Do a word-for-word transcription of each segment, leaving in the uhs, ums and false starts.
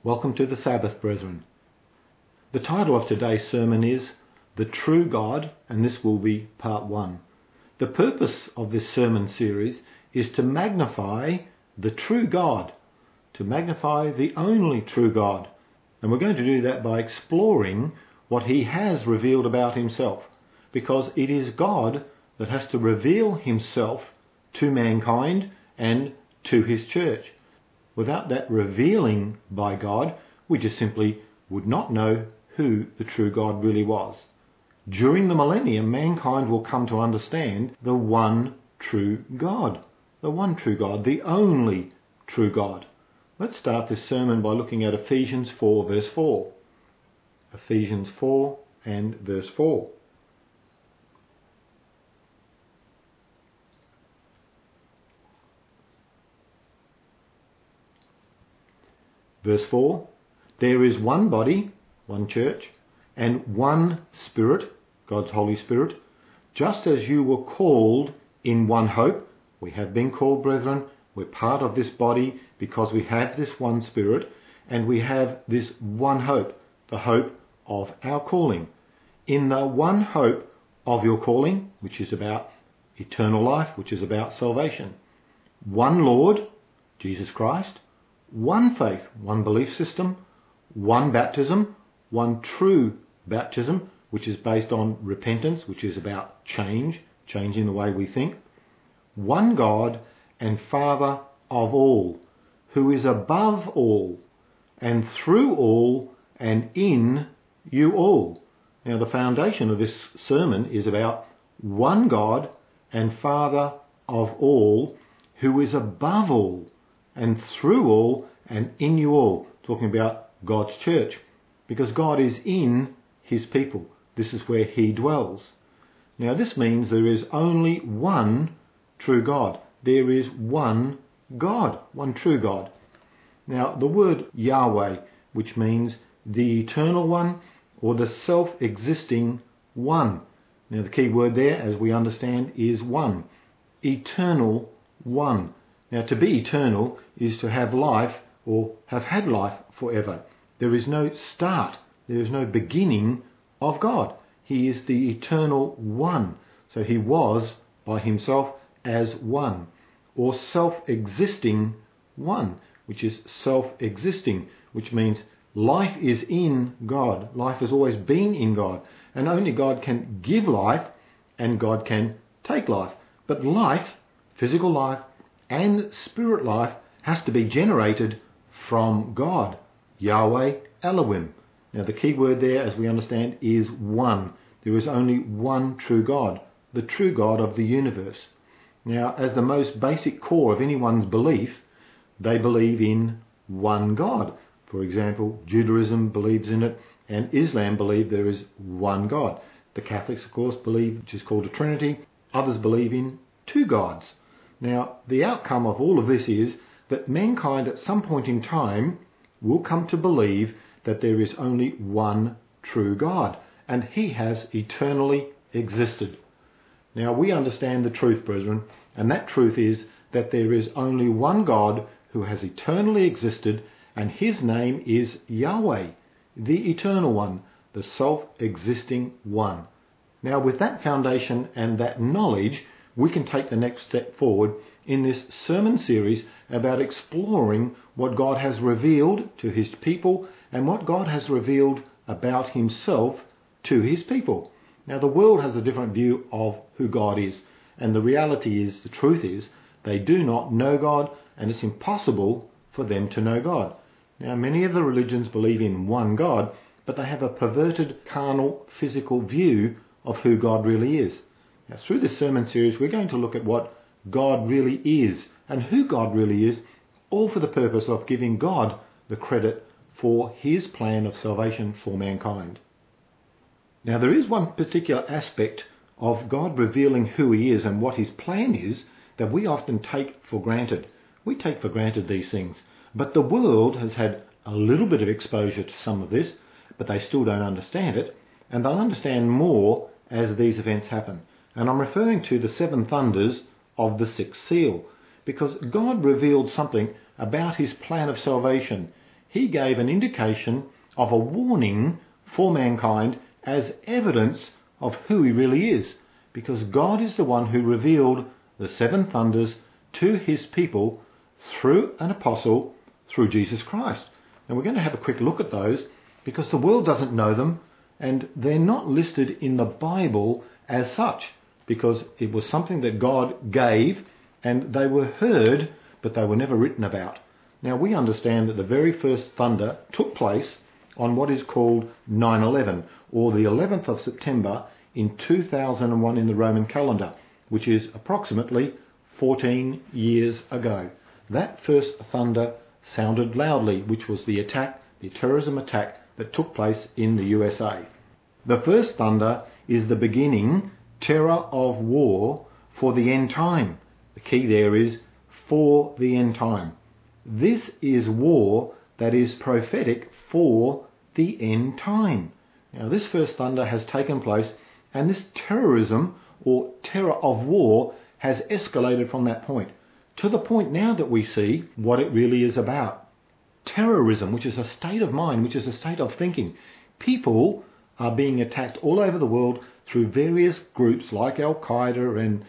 Welcome to the Sabbath, brethren. The title of today's sermon is The True God, and this will be part one. The purpose of this sermon series is to magnify the true God, to magnify the only true God. And we're going to do that by exploring what he has revealed about himself, because it is God that has to reveal himself to mankind and to his church. Without that revealing by God, we just simply would not know who the true God really was. During the millennium, mankind will come to understand the one true God. The one true God, the only true God. Let's start this sermon by looking at Ephesians four verse four. Ephesians four and verse four. Verse four, there is one body, one church, and one Spirit, God's Holy Spirit, just as you were called in one hope. We have been called, brethren. We're part of this body because we have this one Spirit, and we have this one hope, the hope of our calling. In the one hope of your calling, which is about eternal life, which is about salvation. One Lord, Jesus Christ. One faith, one belief system, one baptism, one true baptism, which is based on repentance, which is about change, changing the way we think. One God and Father of all, who is above all, and through all, and in you all. Now, the foundation of this sermon is about one God and Father of all, who is above all, and through all, and in you all. Talking about God's church. Because God is in his people. This is where he dwells. Now this means there is only one true God. There is one God, one true God. Now the word Yahweh, which means the eternal one or the self-existing one. Now the key word there, as we understand, is one. Eternal one. Now, to be eternal is to have life or have had life forever. There is no start, there is no beginning of God. He is the eternal one. So he was by himself as one, or self-existing one, which is self-existing, which means life is in God. Life has always been in God. And only God can give life and God can take life. But life, physical life, and spirit life has to be generated from God, Yahweh Elohim. Now the key word there, as we understand, is one. There is only one true God, the true God of the universe. Now, as the most basic core of anyone's belief, they believe in one God. For example, Judaism believes in it, and Islam believe there is one God. The Catholics, of course, believe, which is called a Trinity. Others believe in two gods. Now, the outcome of all of this is that mankind at some point in time will come to believe that there is only one true God, and he has eternally existed. Now, we understand the truth, brethren, and that truth is that there is only one God who has eternally existed, and his name is Yahweh, the eternal one, the self-existing one. Now, with that foundation and that knowledge, we can take the next step forward in this sermon series about exploring what God has revealed to his people and what God has revealed about himself to his people. Now, the world has a different view of who God is, and the reality is, the truth is, they do not know God, and it's impossible for them to know God. Now, many of the religions believe in one God, but they have a perverted, carnal, physical view of who God really is. Now, through this sermon series, we're going to look at what God really is and who God really is, all for the purpose of giving God the credit for his plan of salvation for mankind. Now, there is one particular aspect of God revealing who he is and what his plan is that we often take for granted. We take for granted these things, but the world has had a little bit of exposure to some of this, but they still don't understand it, and they'll understand more as these events happen. And I'm referring to the seven thunders of the sixth seal, because God revealed something about his plan of salvation. he gave an indication of a warning for mankind as evidence of who he really is, because God is the one who revealed the seven thunders to his people through an apostle, through Jesus Christ. And we're going to have a quick look at those, because the world doesn't know them, and they're not listed in the Bible as such, because it was something that God gave, and they were heard, but they were never written about. Now, we understand that the very first thunder took place on what is called nine eleven, or the eleventh of September in two thousand one in the Roman calendar, which is approximately fourteen years ago. That first thunder sounded loudly, which was the attack, the terrorism attack that took place in the U S A. The first thunder is the beginning, terror of war for the end time. The key there is for the end time. This is war that is prophetic for the end time. Now, this first thunder has taken place, and this terrorism or terror of war has escalated from that point to the point now that we see what it really is about. Terrorism, which is a state of mind, which is a state of thinking. People are being attacked all over the world through various groups like Al-Qaeda and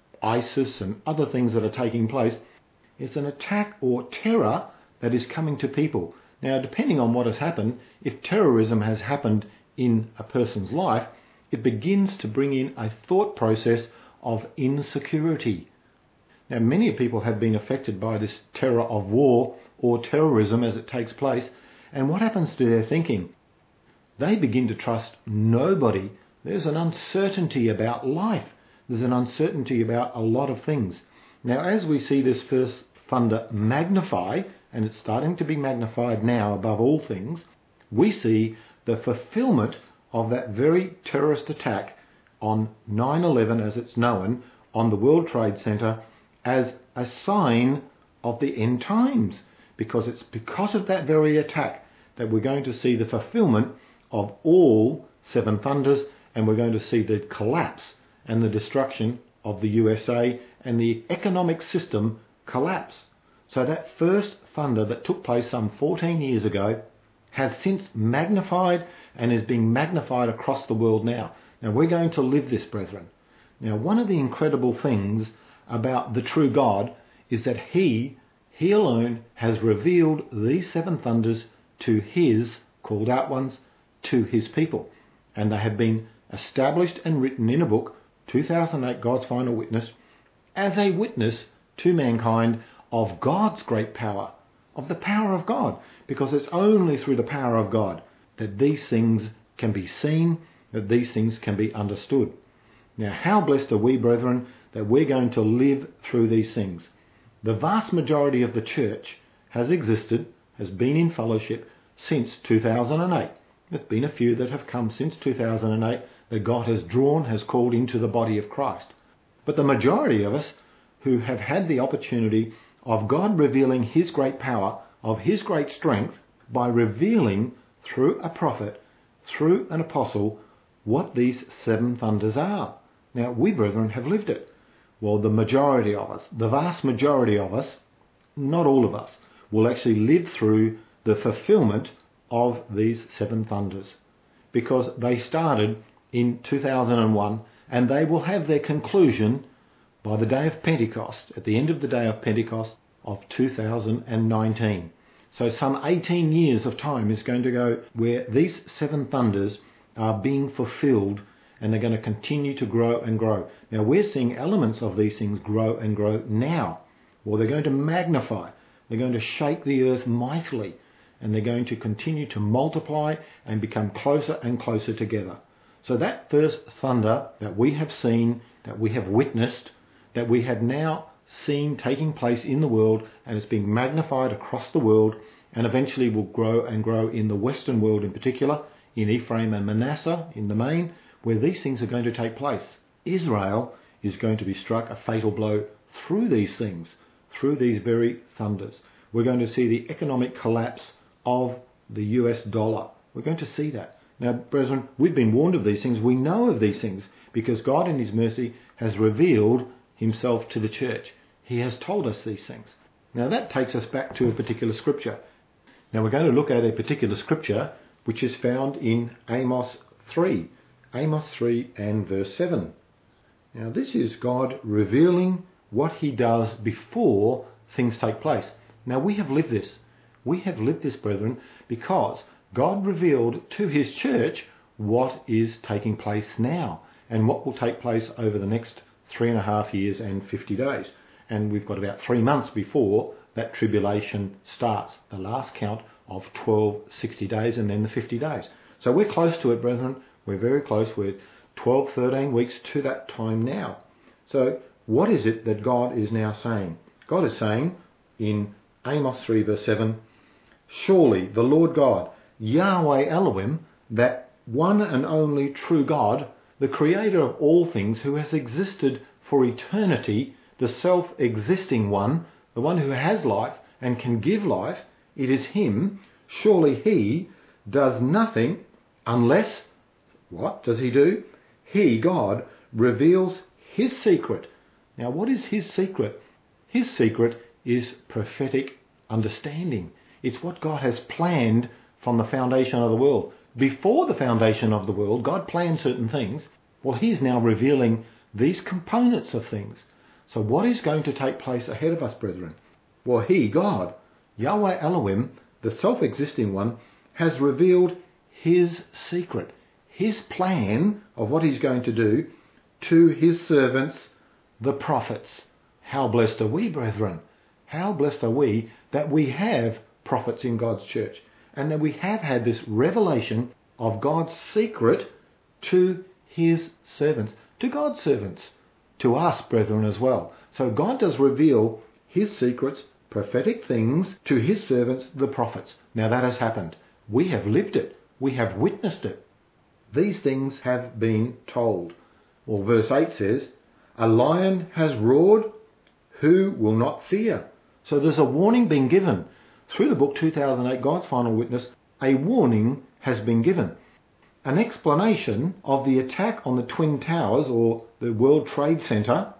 ISIS and other things that are taking place. It's an attack or terror that is coming to people. Now, depending on what has happened, if terrorism has happened in a person's life, it begins to bring in a thought process of insecurity. Now, many people have been affected by this terror of war or terrorism as it takes place, and what happens to their thinking? They begin to trust nobody. There's an uncertainty about life. There's an uncertainty about a lot of things. Now, as we see this first thunder magnify, and it's starting to be magnified now above all things, we see the fulfillment of that very terrorist attack on nine eleven, as it's known, on the World Trade Center, as a sign of the end times, because it's because of that very attack that we're going to see the fulfillment of all seven thunders, and we're going to see the collapse and the destruction of the U S A and the economic system collapse. So that first thunder that took place some fourteen years ago has since magnified and is being magnified across the world now. Now, we're going to live this, brethren. Now, one of the incredible things about the true God is that He, He alone has revealed these seven thunders to His called out ones, to His people. And they have been established and written in a book, two thousand eight, God's Final Witness, as a witness to mankind of God's great power, of the power of God, because it's only through the power of God that these things can be seen, that these things can be understood. Now, how blessed are we, brethren, that we're going to live through these things. The vast majority of the church has existed, has been in fellowship since two thousand eight. There's been a few that have come since two thousand eight that God has drawn, has called into the body of Christ. But the majority of us who have had the opportunity of God revealing His great power, of His great strength, by revealing through a prophet, through an apostle, what these seven thunders are. Now, we, brethren, have lived it. Well, the majority of us, the vast majority of us, not all of us, will actually live through the fulfillment of these seven thunders, because they started in two thousand one, and they will have their conclusion by the day of Pentecost, at the end of the day of Pentecost of two thousand nineteen. So some eighteen years of time is going to go where these seven thunders are being fulfilled, and they're going to continue to grow and grow. Now, we're seeing elements of these things grow and grow now. Well, they're going to magnify. They're going to shake the earth mightily, and they're going to continue to multiply and become closer and closer together. So that first thunder that we have seen, that we have witnessed, that we have now seen taking place in the world, and it's being magnified across the world, and eventually will grow and grow in the Western world in particular, in Ephraim and Manasseh in the main, where these things are going to take place. Israel is going to be struck a fatal blow through these things, through these very thunders. We're going to see the economic collapse of the U S dollar. We're going to see that. Now, brethren, we've been warned of these things. We know of these things because God in His mercy has revealed Himself to the church. He has told us these things. Now, that takes us back to a particular scripture. Now we're going to look at a particular scripture which is found in Amos three. Amos three and verse seven. Now this is God revealing what he does before things take place. Now we have lived this. We have lived this, brethren, because God revealed to his church what is taking place now and what will take place over the next three and a half years and fifty days. And we've got about three months before that tribulation starts, the last count of twelve, sixty days and then the fifty days. So we're close to it, brethren. We're very close. We're twelve, thirteen weeks to that time now. So what is it that God is now saying? God is saying in Amos three verse seven, surely the Lord God, Yahweh Elohim, that one and only true God, the creator of all things, who has existed for eternity, the self-existing one, the one who has life and can give life, it is him. Surely he does nothing unless, what does he do? He, God, reveals his secret. Now what is his secret? His secret is prophetic understanding. It's what God has planned from the foundation of the world. Before the foundation of the world, God planned certain things. Well, he is now revealing these components of things. So what is going to take place ahead of us, brethren? Well, he, God, Yahweh Elohim, the self-existing one, has revealed his secret, his plan of what he's going to do to his servants, the prophets. How blessed are we, brethren? How blessed are we that we have prophets in God's church and that we have had this revelation of God's secret to his servants, to God's servants, to us, brethren, as well. So God does reveal his secrets, prophetic things, to his servants, the prophets. Now that has happened. We have lived it. We have witnessed it. These things have been told. Well, verse eight says, a lion has roared, who will not fear? So there's a warning being given. Through the book two thousand eight, God's Final Witness, a warning has been given. An explanation of the attack on the Twin Towers, or the World Trade Center,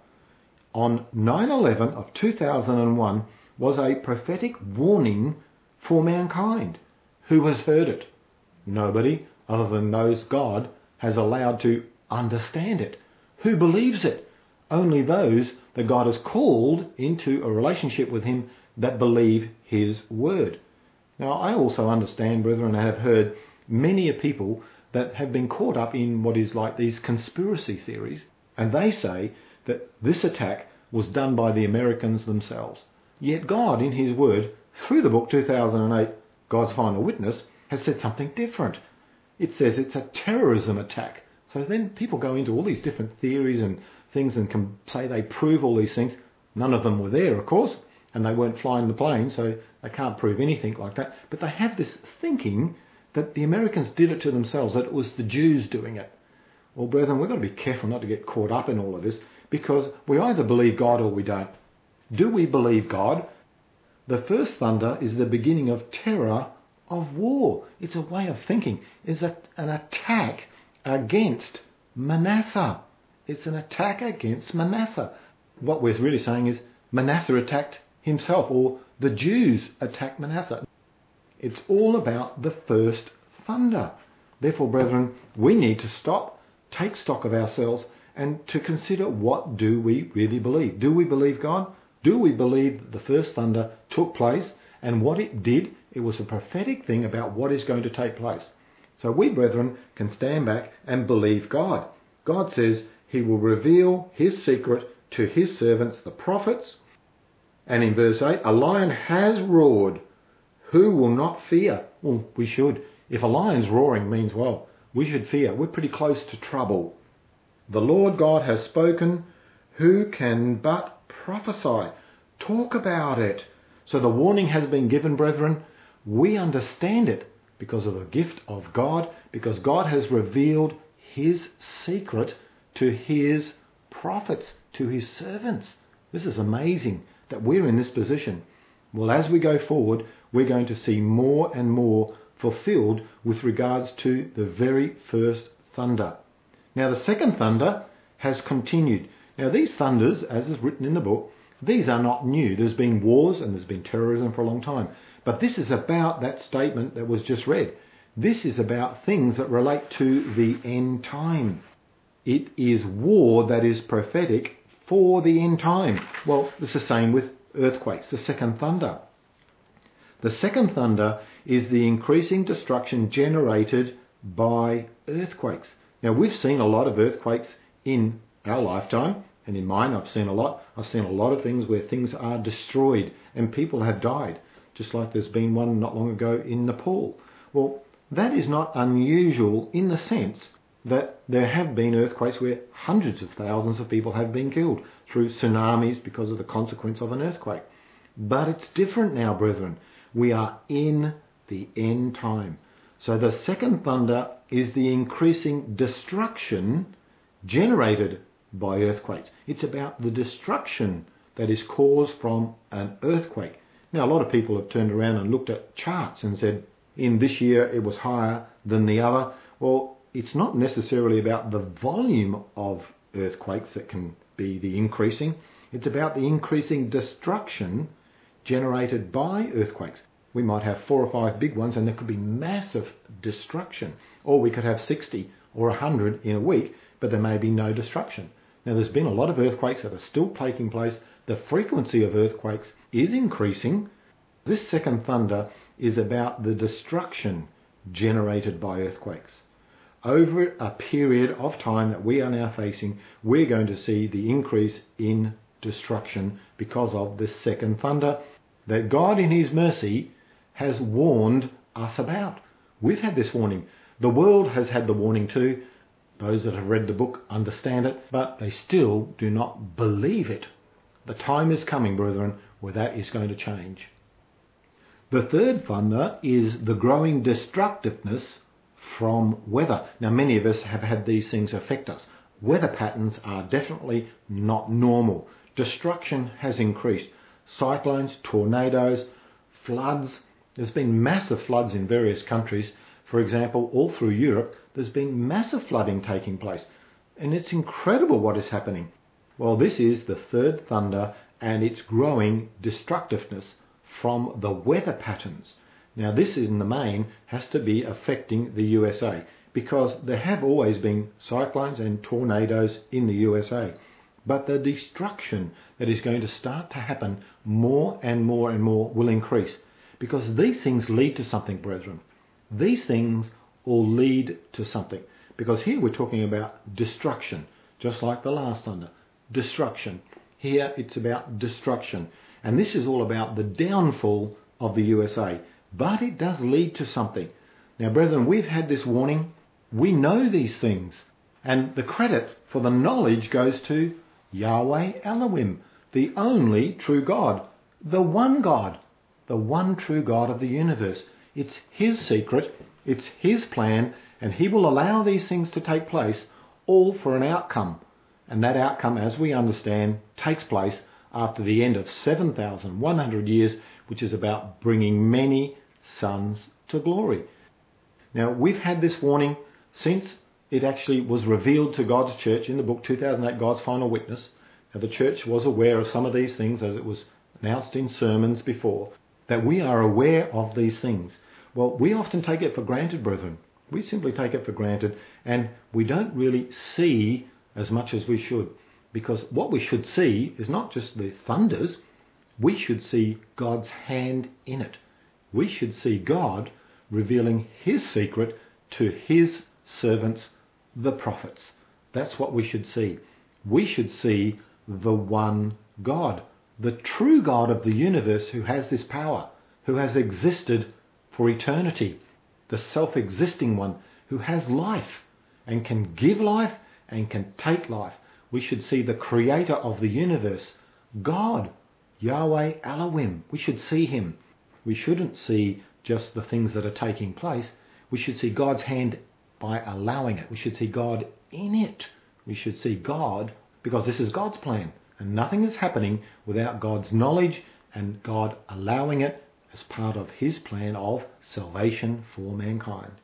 on nine eleven of two thousand one was a prophetic warning for mankind. Who has heard it? Nobody other than those God has allowed to understand it. Who believes it? Only those that God has called into a relationship with him that believe his word. Now, I also understand, brethren, I have heard many a people that have been caught up in what is like these conspiracy theories, and they say that this attack was done by the Americans themselves. Yet God, in his word, through the book two thousand eight, God's Final Witness, has said something different. It says it's a terrorism attack. So then people go into all these different theories and things and can say they prove all these things. None of them were there, of course, and they weren't flying the plane, so they can't prove anything like that. But they have this thinking that the Americans did it to themselves, that it was the Jews doing it. Well, brethren, we've got to be careful not to get caught up in all of this, because we either believe God or we don't. Do we believe God? The first thunder is the beginning of terror, of war. It's a way of thinking. It's a, an attack against Manasseh. It's an attack against Manasseh. What we're really saying is Manasseh attacked himself, or the Jews attacked Manasseh. It's all about the first thunder. Therefore, brethren, we need to stop, take stock of ourselves, and to consider, what do we really believe? Do we believe God? Do we believe that the first thunder took place, and what it did, it was a prophetic thing about what is going to take place? So we, brethren, can stand back and believe God. God says he will reveal his secret to his servants, the prophets. And in verse eight, a lion has roared. Who will not fear? Well, we should. If a lion's roaring means, well, we should fear. We're pretty close to trouble. The Lord God has spoken. Who can but prophesy? Talk about it. So the warning has been given, brethren. We understand it because of the gift of God, because God has revealed his secret to his prophets, to his servants. This is amazing that we're in this position. Well, as we go forward, we're going to see more and more fulfilled with regards to the very first thunder. Now, the second thunder has continued. Now, these thunders, as is written in the book, these are not new. There's been wars and there's been terrorism for a long time. But this is about that statement that was just read. This is about things that relate to the end time. It is war that is prophetic for the end time. Well, it's the same with earthquakes, the second thunder. The second thunder is the increasing destruction generated by earthquakes. Now, we've seen a lot of earthquakes in our lifetime, and in mine I've seen a lot. I've seen a lot of things where things are destroyed and people have died, just like there's been one not long ago in Nepal. Well, that is not unusual in the sense that there have been earthquakes where hundreds of thousands of people have been killed through tsunamis because of the consequence of an earthquake. But it's different now, brethren. We are in the end time. So the second thunder is the increasing destruction generated by earthquakes. It's about the destruction that is caused from an earthquake. Now, a lot of people have turned around and looked at charts and said, in this year it was higher than the other. Well, it's not necessarily about the volume of earthquakes that can be the increasing. It's about the increasing destruction generated by earthquakes. We might have four or five big ones and there could be massive destruction. Or we could have sixty or one hundred in a week, but there may be no destruction. Now, there's been a lot of earthquakes that are still taking place. The frequency of earthquakes is increasing. This second thunder is about the destruction generated by earthquakes. Over a period of time that we are now facing, we're going to see the increase in destruction because of this second thunder that God in his mercy has warned us about. We've had this warning. The world has had the warning too. Those that have read the book understand it, but they still do not believe it. The time is coming, brethren, where that is going to change. The third thunder is the growing destructiveness from weather. Now, many of us have had these things affect us. Weather patterns are definitely not normal. Destruction has increased. Cyclones, tornadoes, floods. There's been massive floods in various countries. For example, all through Europe, there's been massive flooding taking place. And it's incredible what is happening. Well, this is the third thunder, and it's growing destructiveness from the weather patterns. Now, this in the main has to be affecting the U S A, because there have always been cyclones and tornadoes in the U S A. But the destruction that is going to start to happen more and more and more will increase, because these things lead to something, brethren. These things all lead to something, because here we're talking about destruction, just like the last thunder. Destruction. Here it's about destruction. And this is all about the downfall of the U S A. But it does lead to something. Now, brethren, we've had this warning. We know these things. And the credit for the knowledge goes to Yahweh Elohim, the only true God, the one God, the one true God of the universe. It's his secret, it's his plan, and he will allow these things to take place, all for an outcome. And that outcome, as we understand, takes place after the end of seven thousand one hundred years, which is about bringing many sons to glory. Now, we've had this warning since it actually was revealed to God's church in the book two thousand eight, God's Final Witness. Now, the church was aware of some of these things as it was announced in sermons before, that we are aware of these things. Well, we often take it for granted, brethren. We simply take it for granted, and we don't really see as much as we should, because what we should see is not just the thunders. We should see God's hand in it. We should see God revealing his secret to his servants, the prophets. That's what we should see. We should see the one God, the true God of the universe, who has this power, who has existed for eternity, the self-existing one who has life and can give life and can take life. We should see the creator of the universe, God, Yahweh Elohim. We should see him. We shouldn't see just the things that are taking place. We should see God's hand by allowing it. We should see God in it. We should see God, because this is God's plan, and nothing is happening without God's knowledge and God allowing it as part of his plan of salvation for mankind.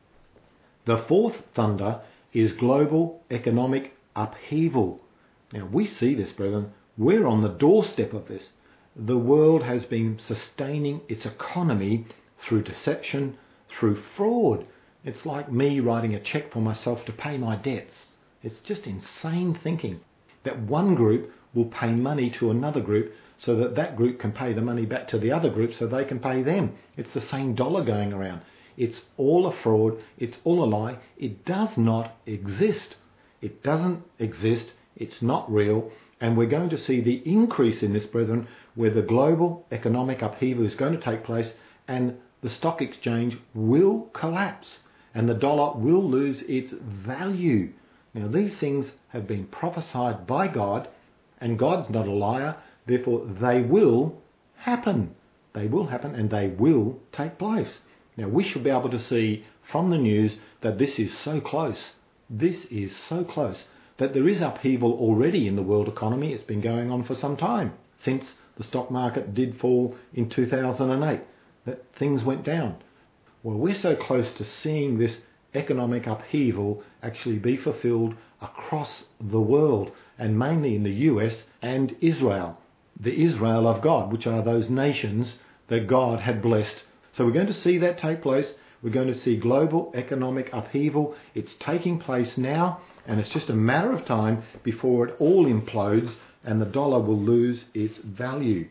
The fourth thunder is global economic upheaval. Now, we see this, brethren. We're on the doorstep of this. the world has been sustaining its economy through deception, through fraud. It's like me writing a cheque for myself to pay my debts. It's just insane thinking that one group will pay money to another group so that that group can pay the money back to the other group so they can pay them. It's the same dollar going around. It's all a fraud. It's all a lie. It does not exist. It doesn't exist. It's not real. And we're going to see the increase in this, brethren, where the global economic upheaval is going to take place and the stock exchange will collapse and the dollar will lose its value. Now, these things have been prophesied by God, and God's not a liar. Therefore, they will happen. They will happen and they will take place. Now, we should be able to see from the news that this is so close. This is so close that there is upheaval already in the world economy. It's been going on for some time, since the stock market did fall in two thousand eight, that things went down. Well, we're so close to seeing this economic upheaval actually be fulfilled across the world, and mainly in the U S and Israel, the Israel of God, which are those nations that God had blessed. So we're going to see that take place. We're going to see global economic upheaval. It's taking place now, and it's just a matter of time before it all implodes and the dollar will lose its value.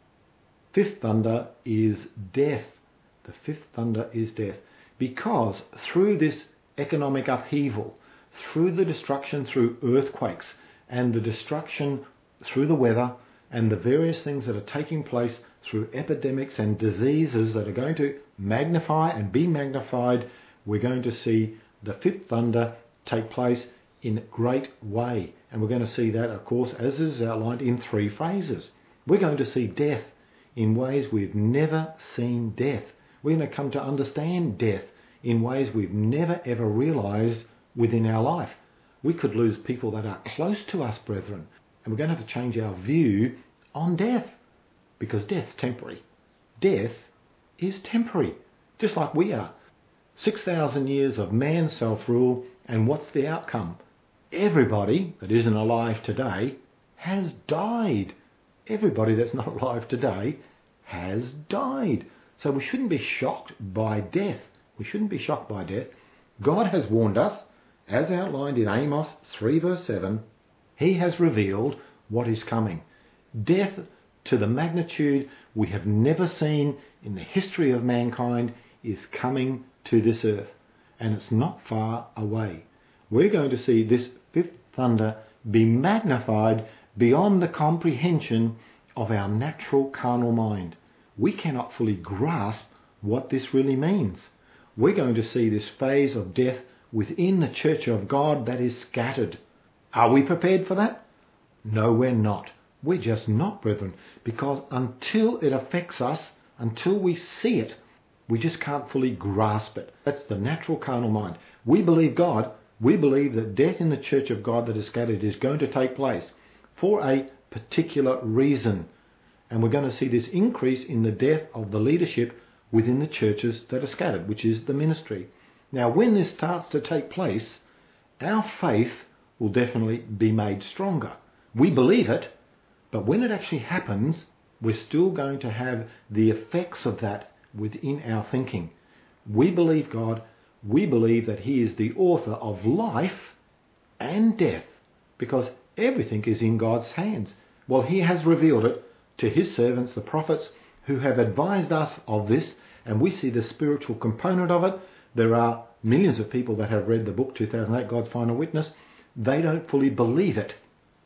Fifth thunder is death. The fifth thunder is death. Because through this economic upheaval, through the destruction through earthquakes and the destruction through the weather and the various things that are taking place through epidemics and diseases that are going to magnify and be magnified, we're going to see the fifth thunder take place in a great way. And we're going to see that, of course, as is outlined in three phases. We're going to see death in ways we've never seen death. We're going to come to understand death in ways we've never ever realised within our life. We could lose people that are close to us, brethren, and we're going to have to change our view on death, because death's temporary. Death is temporary, just like we are. six thousand years of man's self-rule, and what's the outcome? Everybody that isn't alive today has died. Everybody that's not alive today has died. So we shouldn't be shocked by death. We shouldn't be shocked by death. God has warned us, as outlined in Amos three verse seven, He has revealed what is coming. Death to the magnitude we have never seen in the history of mankind is coming to this earth, and it's not far away. We're going to see this fifth thunder be magnified beyond the comprehension of our natural carnal mind. We cannot fully grasp what this really means. We're going to see this phase of death within the church of God that is scattered. Are we prepared for that? No, we're not. We're just not, brethren, because until it affects us, until we see it, we just can't fully grasp it. That's the natural carnal mind. We believe God. We believe that death in the church of God that is scattered is going to take place for a particular reason. And we're going to see this increase in the death of the leadership within the churches that are scattered, which is the ministry. Now, when this starts to take place, our faith will definitely be made stronger. We believe it, but when it actually happens, we're still going to have the effects of that within our thinking. We believe God. We believe that He is the author of life and death, because everything is in God's hands. Well, He has revealed it to His servants, the prophets, who have advised us of this, and we see the spiritual component of it. There are millions of people that have read the book two thousand eight, God's Final Witness. They don't fully believe it,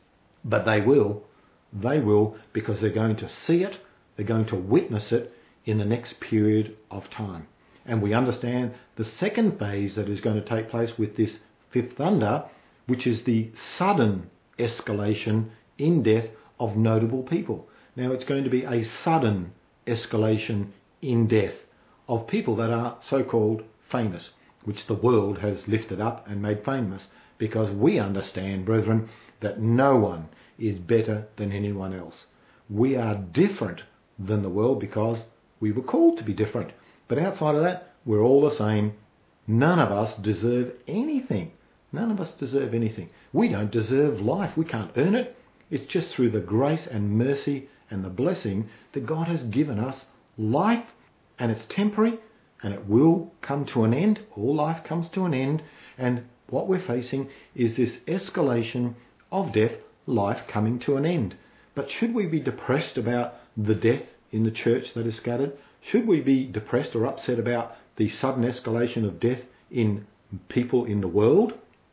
but they will. They will, because they're going to see it, they're going to witness it in the next period of time. And we understand the second phase that is going to take place with this fifth thunder, which is the sudden escalation in death of notable people. Now, it's going to be a sudden escalation in death of people that are so-called famous, which the world has lifted up and made famous, because we understand, brethren, that no one is better than anyone else. We are different than the world because we were called to be different. But outside of that, we're all the same. None of us deserve anything. None of us deserve anything. We don't deserve life. We can't earn it. It's just through the grace and mercy and the blessing that God has given us life, and it's temporary and it will come to an end. All life comes to an end, and what we're facing is this escalation of death, life coming to an end. But should we be depressed about the death in the church that is scattered? Should we be depressed or upset about the sudden escalation of death in people in the world?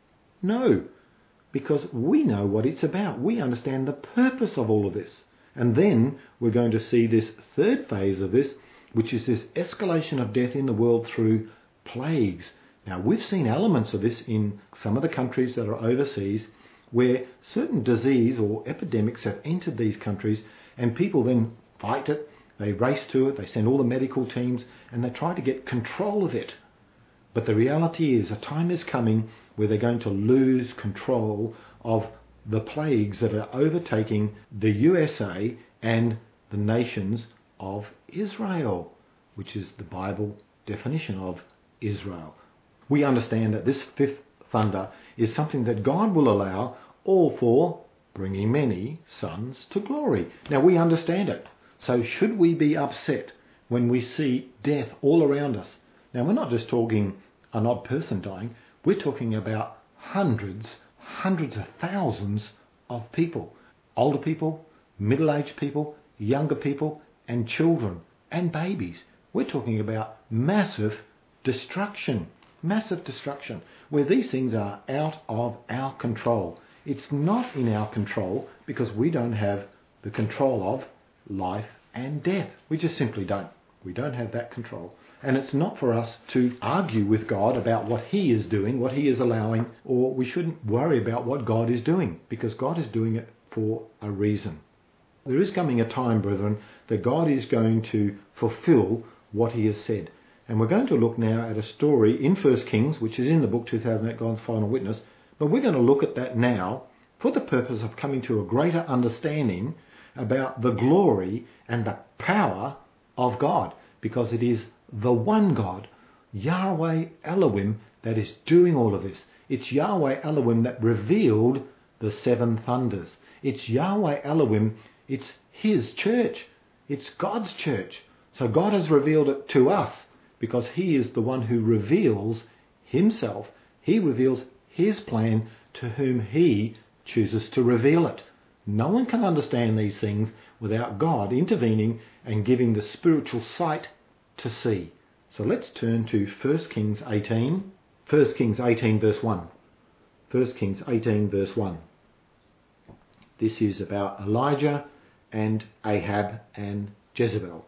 No, because we know what it's about. We understand the purpose of all of this. And then we're going to see this third phase of this, which is this escalation of death in the world through plagues. Now, we've seen elements of this in some of the countries that are overseas, where certain disease or epidemics have entered these countries, and people then fight it, they race to it, they send all the medical teams, and they try to get control of it. But the reality is a time is coming where they're going to lose control of the plagues that are overtaking the U S A and the nations of Israel, which is the Bible definition of Israel. We understand that this fifth thunder is something that God will allow, all for bringing many sons to glory. Now, we understand it. So should we be upset when we see death all around us? Now, we're not just talking an odd person dying. We're talking about hundreds, hundreds of thousands of people. Older people, middle-aged people, younger people, and children, and babies. We're talking about massive destruction. Massive destruction, where these things are out of our control. It's not in our control because we don't have the control of life and death. We just simply don't. We don't have that control. And it's not for us to argue with God about what He is doing, what He is allowing, or we shouldn't worry about what God is doing, because God is doing it for a reason. There is coming a time, brethren, that God is going to fulfill what He has said. And we're going to look now at a story in First Kings, which is in the book two thousand eight, God's Final Witness. But we're going to look at that now for the purpose of coming to a greater understanding about the glory and the power of God. Because it is the one God, Yahweh Elohim, that is doing all of this. It's Yahweh Elohim that revealed the seven thunders. It's Yahweh Elohim, it's His church. It's God's church. So God has revealed it to us, because He is the one who reveals Himself. He reveals His plan to whom He chooses to reveal it. No one can understand these things without God intervening and giving the spiritual sight to see. So let's turn to First Kings eighteen. First Kings eighteen verse one. First Kings eighteen verse one. This is about Elijah and Ahab and Jezebel.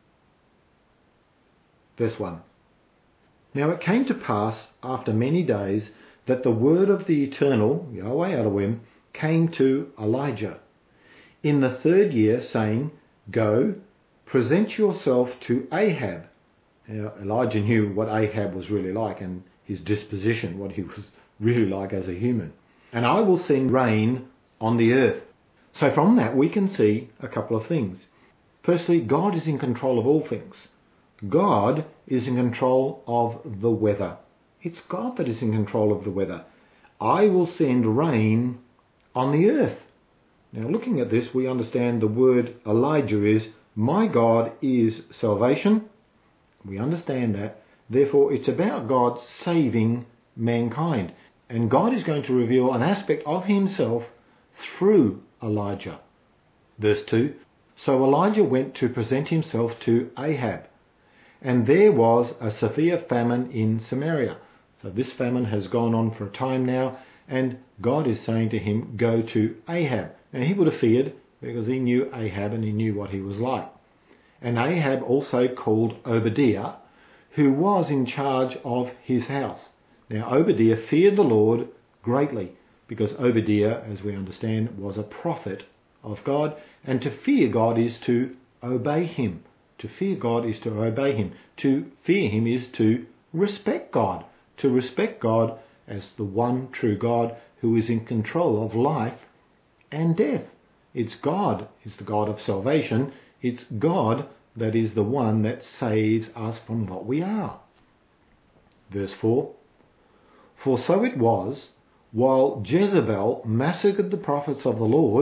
Verse one. Now it came to pass after many days that the word of the Eternal, Yahweh Elohim, came to Elijah in the third year, saying, Go, present yourself to Ahab. Now, Elijah knew what Ahab was really like and his disposition, what he was really like as a human. And I will send rain on the earth. So from that we can see a couple of things. Firstly, God is in control of all things. God is in control of the weather. It's God that is in control of the weather. I will send rain on the earth. Now, looking at this, we understand the word Elijah is, my God is salvation. We understand that. Therefore, it's about God saving mankind. And God is going to reveal an aspect of Himself through Elijah. Verse two. So Elijah went to present himself to Ahab. And there was a severe famine in Samaria. So this famine has gone on for a time now, and God is saying to him, go to Ahab. Now he would have feared, because he knew Ahab and he knew what he was like. And Ahab also called Obadiah, who was in charge of his house. Now Obadiah feared the Lord greatly, because Obadiah, as we understand, was a prophet of God, and to fear God is to obey Him. To fear God is to obey Him. To fear Him is to respect God. To respect God as the one true God who is in control of life and death. It's God is the God of salvation. It's God that is the one that saves us from what we are. Verse four. For so it was, while Jezebel massacred the prophets of the Lord,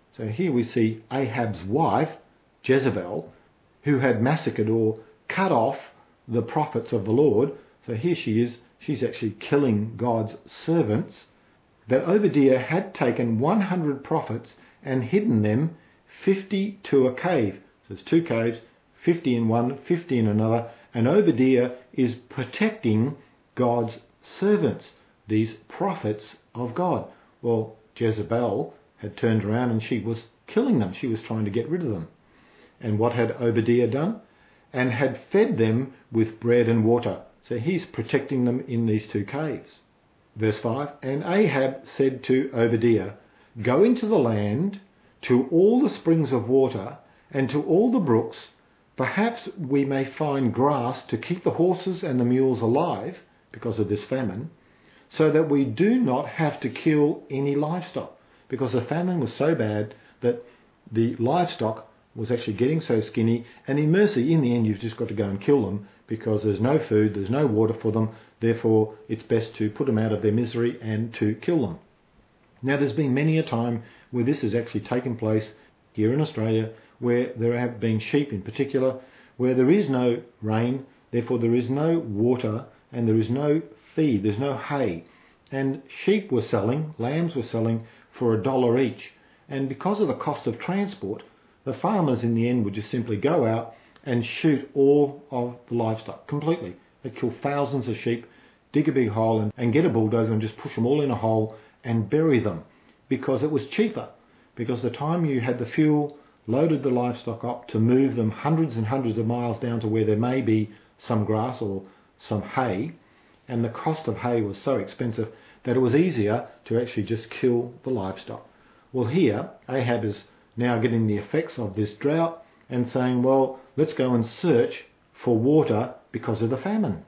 So here we see Ahab's wife, Jezebel, who had massacred or cut off the prophets of the Lord. So here she is, she's actually killing God's servants. That Obadiah had taken one hundred prophets and hidden them fifty to a cave. So there's two caves, fifty in one, fifty in another, and Obadiah is protecting God's servants, these prophets of God. Well, Jezebel had turned around and she was killing them. She was trying to get rid of them. And what had Obadiah done? And had fed them with bread and water. So he's protecting them in these two caves. Verse five, and Ahab said to Obadiah, go into the land, to all the springs of water, and to all the brooks. Perhaps we may find grass to keep the horses and the mules alive, because of this famine, so that we do not have to kill any livestock. Because the famine was so bad that the livestock was actually getting so skinny, and in mercy, in the end, you've just got to go and kill them because there's no food, there's no water for them, therefore it's best to put them out of their misery and to kill them. Now there's been many a time where this has actually taken place here in Australia, where there have been sheep in particular, where there is no rain, therefore there is no water and there is no feed, there's no hay. And sheep were selling, lambs were selling for a dollar each. And because of the cost of transport, the farmers in the end would just simply go out and shoot all of the livestock completely. They'd kill thousands of sheep, dig a big hole and, and get a bulldozer and just push them all in a hole and bury them, because it was cheaper. Because the time you had the fuel, loaded the livestock up to move them hundreds and hundreds of miles down to where there may be some grass or some hay, and the cost of hay was so expensive that it was easier to actually just kill the livestock. Well, here Ahab is now getting the effects of this drought and saying, well, let's go and search for water because of the famine.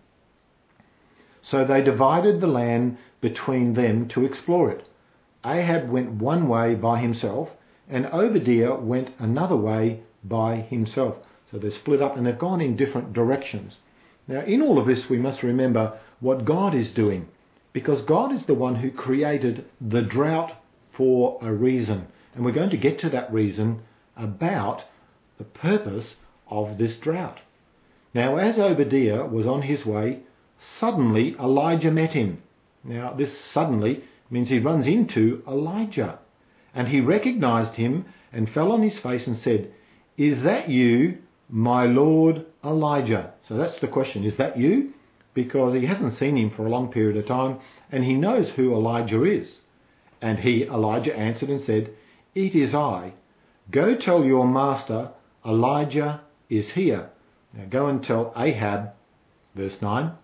So they divided the land between them to explore it. Ahab went one way by himself and Obadiah went another way by himself. So they're split up and they've gone in different directions. Now in all of this we must remember what God is doing, because God is the one who created the drought for a reason. And we're going to get to that reason about the purpose of this drought. Now as Obadiah was on his way, suddenly Elijah met him. Now this suddenly means he runs into Elijah. And he recognized him and fell on his face and said, is that you, my Lord Elijah? So that's the question, is that you? Because he hasn't seen him for a long period of time and he knows who Elijah is. And he, Elijah, answered and said, it is I. Go tell your master Elijah is here. Now go and tell Ahab, verse nine.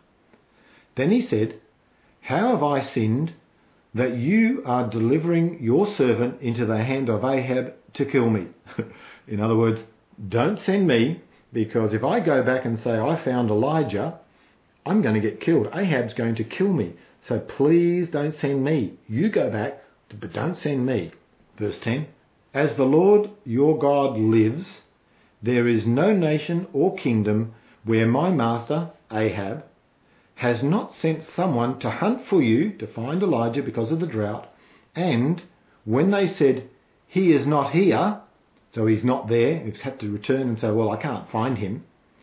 Then he said, how have I sinned that you are delivering your servant into the hand of Ahab to kill me? In other words, don't send me, because if I go back and say I found Elijah, I'm going to get killed. Ahab's going to kill me. So please don't send me. You go back, but don't send me. Verse ten, as the Lord your God lives, there is no nation or kingdom where my master, Ahab, has not sent someone to hunt for you to find Elijah because of the drought. And when they said, he is not here, so he's not there, he's had to return and say, well, I can't find him,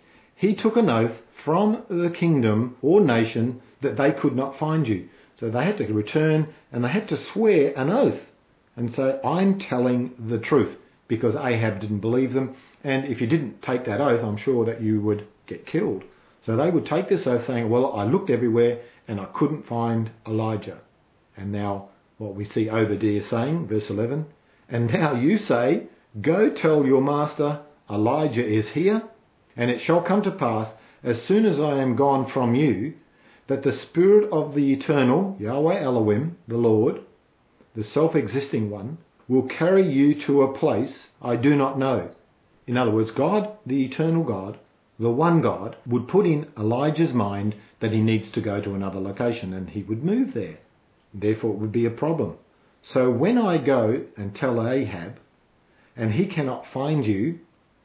he took an oath from the kingdom or nation that they could not find you. So they had to return and they had to swear an oath and say, I'm telling the truth, because Ahab didn't believe them. And if you didn't take that oath, I'm sure that you would get killed. So they would take this oath saying, well, I looked everywhere and I couldn't find Elijah. And now what we see Obadiah saying, verse eleven, and now you say, go tell your master Elijah is here, and it shall come to pass, as soon as I am gone from you, that the Spirit of the Eternal, Yahweh Elohim, the Lord, the self-existing one, will carry you to a place I do not know. In other words, God, the eternal God, the one God, would put in Elijah's mind that he needs to go to another location and he would move there. Therefore it would be a problem. So when I go and tell Ahab and he cannot find you,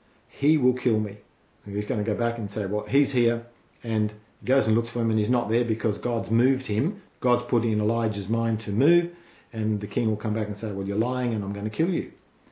he will kill me. And he's going to go back and say, well, he's here, and he goes and looks for him and he's not there because God's moved him. God's put in Elijah's mind to move, and the king will come back and say, well, you're lying and I'm going to kill you.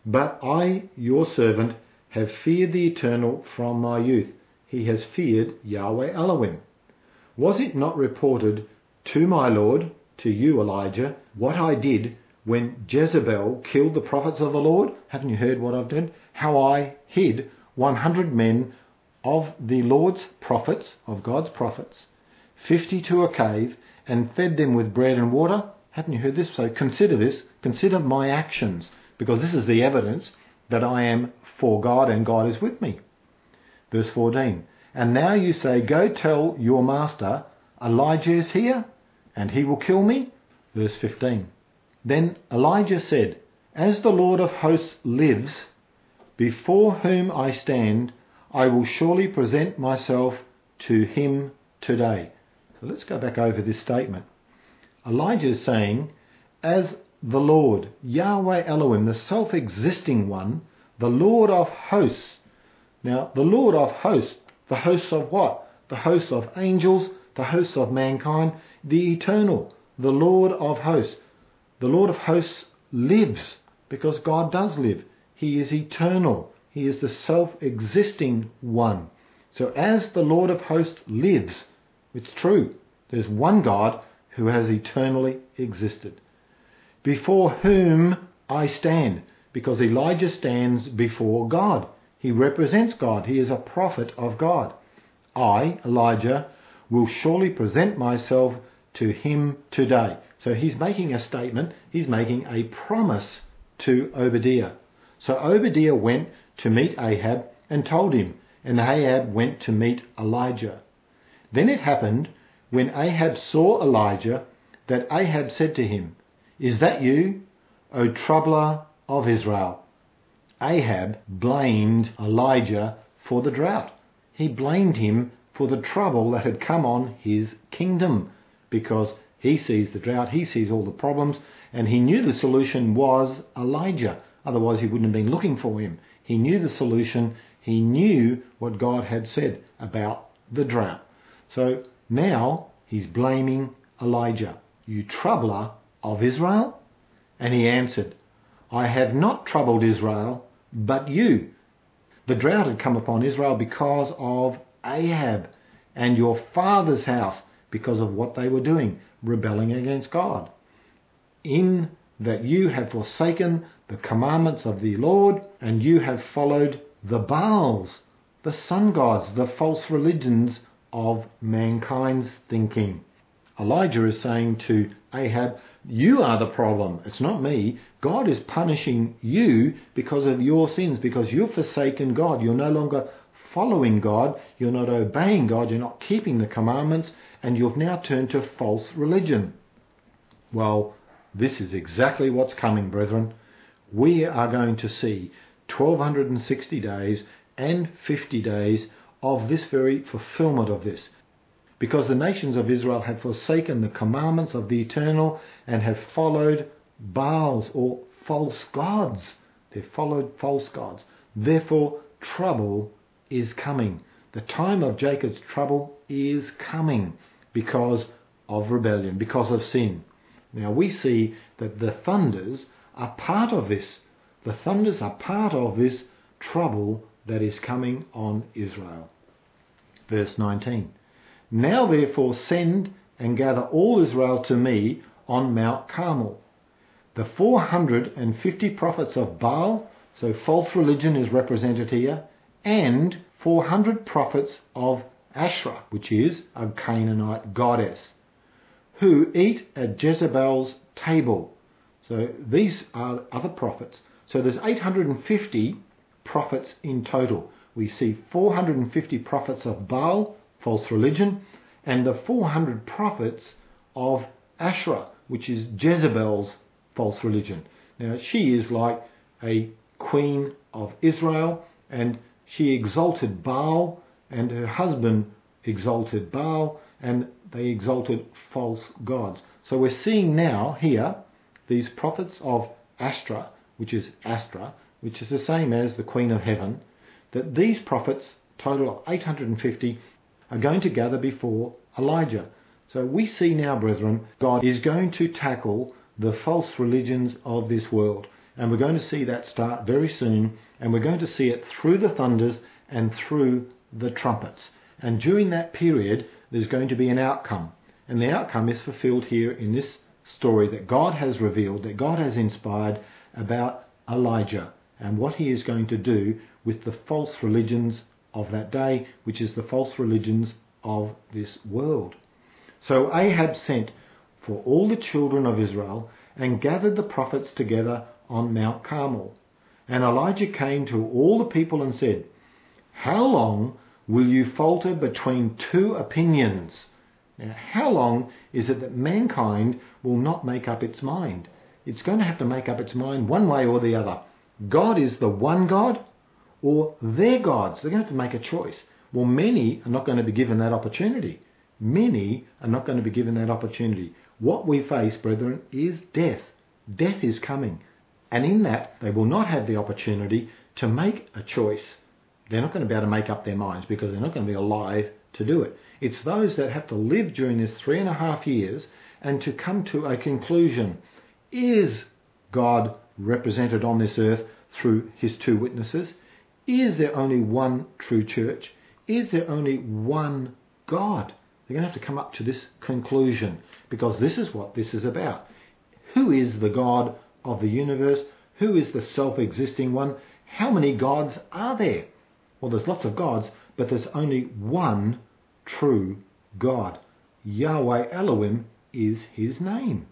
But I, your servant, have feared the Eternal from my youth. He has feared Yahweh Elohim. Was it not reported to my Lord, to you, Elijah, what I did when Jezebel killed the prophets of the Lord? Haven't you heard what I've done? How I hid one hundred men of the Lord's prophets, of God's prophets, fifty to a cave, and fed them with bread and water. Haven't you heard this? So consider this. Consider my actions, because this is the evidence that I am for God and God is with me. Verse fourteen. And now you say, go tell your master, Elijah is here, and he will kill me. Verse fifteen. Then Elijah said, as the Lord of hosts lives, before whom I stand, I will surely present myself to him today. So let's go back over this statement. Elijah is saying, as the Lord, Yahweh Elohim, the self-existing one, the Lord of hosts. Now, the Lord of hosts, the hosts of what? The hosts of angels, the hosts of mankind, the eternal, the Lord of hosts. The Lord of hosts lives because God does live. He is eternal. He is the self-existing one. So as the Lord of hosts lives, it's true. There's one God who has eternally existed. Before whom I stand, because Elijah stands before God. He represents God. He is a prophet of God. I, Elijah, will surely present myself to him today. So he's making a statement. He's making a promise to Obadiah. So Obadiah went to meet Ahab and told him, and Ahab went to meet Elijah. Then it happened, when Ahab saw Elijah, that Ahab said to him, is that you, O troubler of Israel? Ahab blamed Elijah for the drought. He blamed him for the trouble that had come on his kingdom, because he sees the drought, he sees all the problems, and he knew the solution was Elijah. Otherwise he wouldn't have been looking for him. He knew the solution. He knew what God had said about the drought. So now he's blaming Elijah. You troubler of Israel? And he answered, I have not troubled Israel, but you. The drought had come upon Israel because of Ahab and your father's house, because of what they were doing, rebelling against God. In that you have forsaken the commandments of the Lord, and you have followed the Baals, the sun gods, the false religions of mankind's thinking. Elijah is saying to Ahab, you are the problem. It's not me. God is punishing you because of your sins, because you've forsaken God. You're no longer following God. You're not obeying God. You're not keeping the commandments, and you've now turned to false religion. Well, this is exactly what's coming, brethren. We are going to see twelve sixty days and fifty days of this very fulfillment of this. Because the nations of Israel have forsaken the commandments of the Eternal and have followed Baals, or false gods. They've followed false gods. Therefore, trouble is coming. The time of Jacob's trouble is coming because of rebellion, because of sin. Now we see that the thunders are part of this. The thunders are part of this trouble that is coming on Israel. Verse nineteen. Now therefore send and gather all Israel to me on Mount Carmel. The four hundred fifty prophets of Baal, so false religion is represented here, and four hundred prophets of Asherah, which is a Canaanite goddess, who eat at Jezebel's table. So these are other prophets. So there's eight hundred fifty prophets in total. We see four hundred fifty prophets of Baal, false religion, and the four hundred prophets of Asherah, which is Jezebel's false religion. Now she is like a queen of Israel, and she exalted Baal, and her husband exalted Baal, and they exalted false gods. So we're seeing now here these prophets of Astra, which is Astra, which is the same as the Queen of Heaven, that these prophets, total of eight hundred fifty, are going to gather before Elijah. So we see now, brethren, God is going to tackle the false religions of this world. And we're going to see that start very soon, and we're going to see it through the thunders and through the trumpets. And during that period, there's going to be an outcome. And the outcome is fulfilled here in this story that God has revealed, that God has inspired about Elijah and what he is going to do with the false religions of that day, which is the false religions of this world. So Ahab sent for all the children of Israel and gathered the prophets together on Mount Carmel. And Elijah came to all the people and said, "How long will you falter between two opinions?" Now, how long is it that mankind will not make up its mind? It's going to have to make up its mind one way or the other. God is the one God, or their gods. They're going to have to make a choice. Well, many are not going to be given that opportunity. Many are not going to be given that opportunity. What we face, brethren, is death. Death is coming. And in that, they will not have the opportunity to make a choice. They're not going to be able to make up their minds because they're not going to be alive to do it. It's those that have to live during this three and a half years and to come to a conclusion. Is God represented on this earth through his two witnesses? Is there only one true church? Is there only one God? They're going to have to come up to this conclusion, because this is what this is about. Who is the God of the universe? Who is the self-existing one? How many gods are there? Well, there's lots of gods, but there's only one true God. Yahweh Elohim is his name.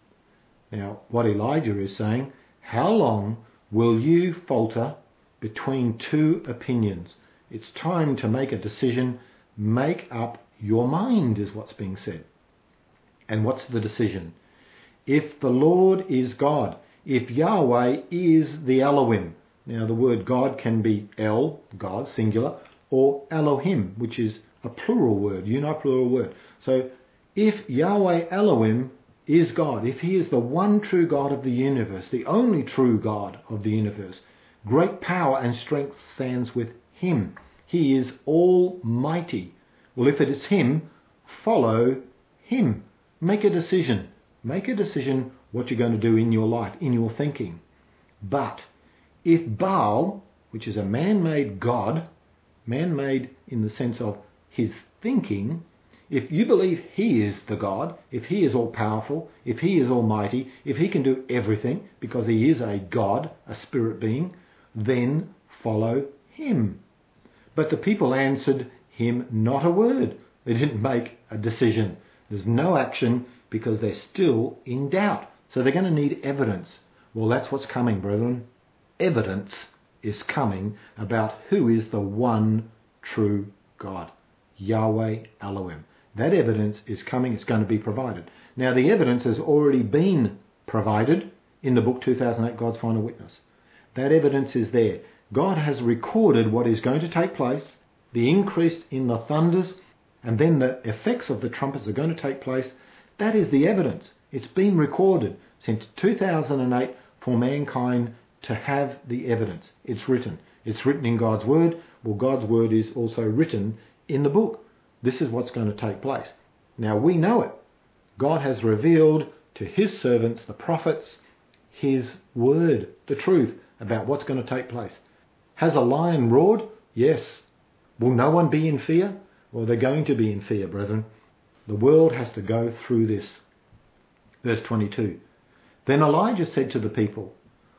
Now, what Elijah is saying, how long will you falter between two opinions? It's time to make a decision. Make up your mind, is what's being said. And what's the decision? If the Lord is God, if Yahweh is the Elohim. Now, the word God can be El, God, singular, or Elohim, which is a plural word, uniplural word. So, if Yahweh Elohim is God, if he is the one true God of the universe, the only true God of the universe, great power and strength stands with him. He is almighty. Well, if it is him, follow him. Make a decision. Make a decision what you're going to do in your life, in your thinking. But if Baal, which is a man-made god, man-made in the sense of his thinking, if you believe he is the God, if he is all-powerful, if he is almighty, if he can do everything because he is a God, a spirit being, then follow him. But the people answered him not a word. They didn't make a decision. There's no action because they're still in doubt. So they're going to need evidence. Well, that's what's coming, brethren. Evidence is coming about who is the one true God, Yahweh Elohim. That evidence is coming. It's going to be provided. Now, the evidence has already been provided in the book two thousand eight, God's Final Witness. That evidence is there. God has recorded what is going to take place, the increase in the thunders, and then the effects of the trumpets are going to take place. That is the evidence. It's been recorded since two thousand eight for mankind to have the evidence. It's written. It's written in God's Word. Well, God's Word is also written in the book. This is what's going to take place. Now, we know it. God has revealed to his servants, the prophets, his word, the truth about what's going to take place. Has a lion roared? Yes. Will no one be in fear? Well, they're going to be in fear, brethren. The world has to go through this. Verse twenty-two. Then Elijah said to the people,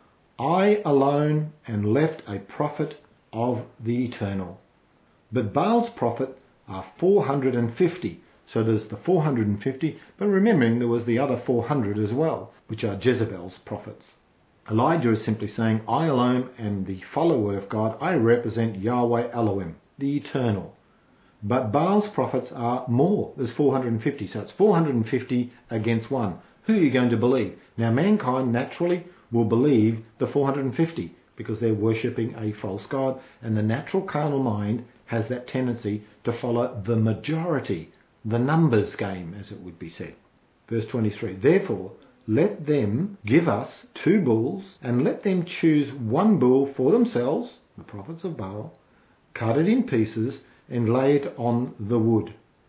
I alone am left a prophet of the Eternal, but Baal's prophet are four hundred fifty. So there's the four hundred fifty, but remembering there was the other four hundred as well, which are Jezebel's prophets. Elijah is simply saying, I alone am the follower of God. I represent Yahweh Elohim, the Eternal. But Baal's prophets are more. There's four hundred fifty, so it's four hundred fifty against one. Who are you going to believe? Now, mankind naturally will believe the four hundred fifty because they're worshipping a false god, and the natural carnal mind has that tendency to follow the majority, the numbers game, as it would be said. Verse twenty-three, therefore, let them give us two bulls, and let them choose one bull for themselves, the prophets of Baal, cut it in pieces, and lay it on the wood.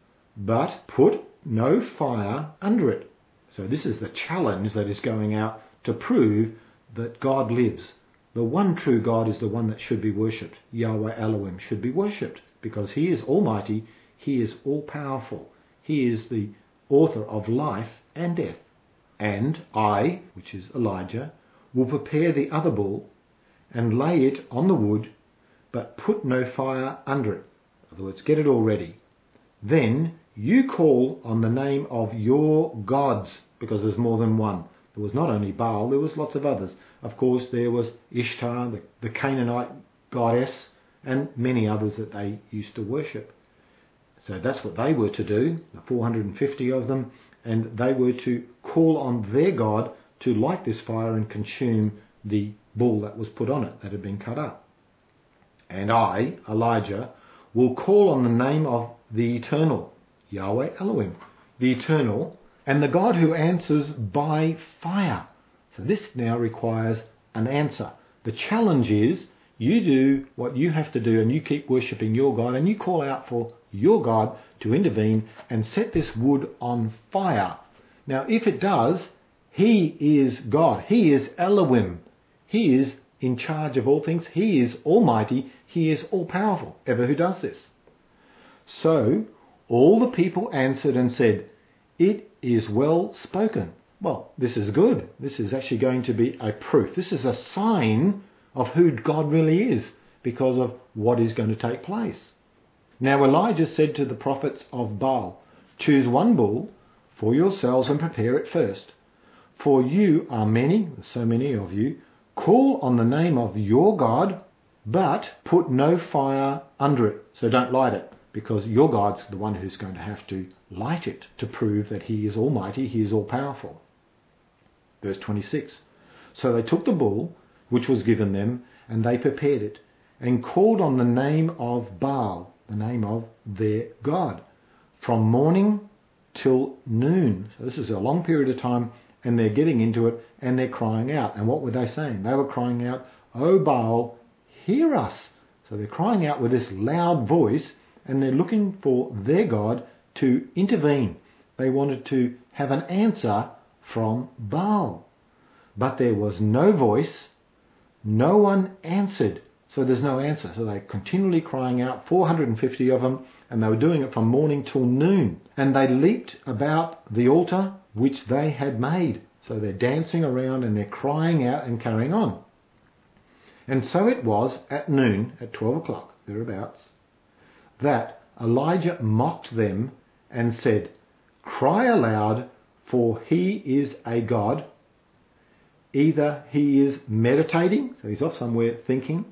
But put no fire under it. So this is the challenge that is going out to prove that God lives. The one true God is the one that should be worshipped. Yahweh Elohim should be worshipped because he is almighty, he is all-powerful. He is the author of life and death. And I, which is Elijah, will prepare the other bull and lay it on the wood, but put no fire under it. In other words, get it all ready. Then you call on the name of your gods, because there's more than one. There was not only Baal, there was lots of others. Of course, there was Ishtar, the, the Canaanite goddess, and many others that they used to worship. So that's what they were to do, the four hundred fifty of them, and they were to call on their God to light this fire and consume the bull that was put on it, that had been cut up. And I, Elijah, will call on the name of the Eternal, Yahweh Elohim, the Eternal, and the God who answers by fire. So this now requires an answer. The challenge is you do what you have to do and you keep worshipping your God and you call out for your God to intervene and set this wood on fire. Now if it does, he is God. He is Elohim. He is in charge of all things. He is almighty. He is all-powerful. Ever who does this. So all the people answered and said, "It is well spoken." Well, this is good. This is actually going to be a proof. This is a sign of who God really is because of what is going to take place. Now Elijah said to the prophets of Baal, "Choose one bull for yourselves and prepare it first. For you are many, so many of you, call on the name of your God, but put no fire under it." So don't light it, because your God's the one who's going to have to light it to prove that he is almighty, he is all-powerful. Verse twenty-six. So they took the bull, which was given them, and they prepared it, and called on the name of Baal, the name of their God, from morning till noon. So this is a long period of time, and they're getting into it, and they're crying out. And what were they saying? They were crying out, "O Baal, hear us." So they're crying out with this loud voice, and they're looking for their God to intervene. They wanted to have an answer from Baal. But there was no voice, no one answered. So there's no answer. So they're continually crying out, four hundred fifty of them, and they were doing it from morning till noon. And they leaped about the altar which they had made. So they're dancing around and they're crying out and carrying on. And so it was at noon, at twelve o'clock, thereabouts, that Elijah mocked them and said, "Cry aloud, for he is a God." Either he is meditating, so he's off somewhere thinking,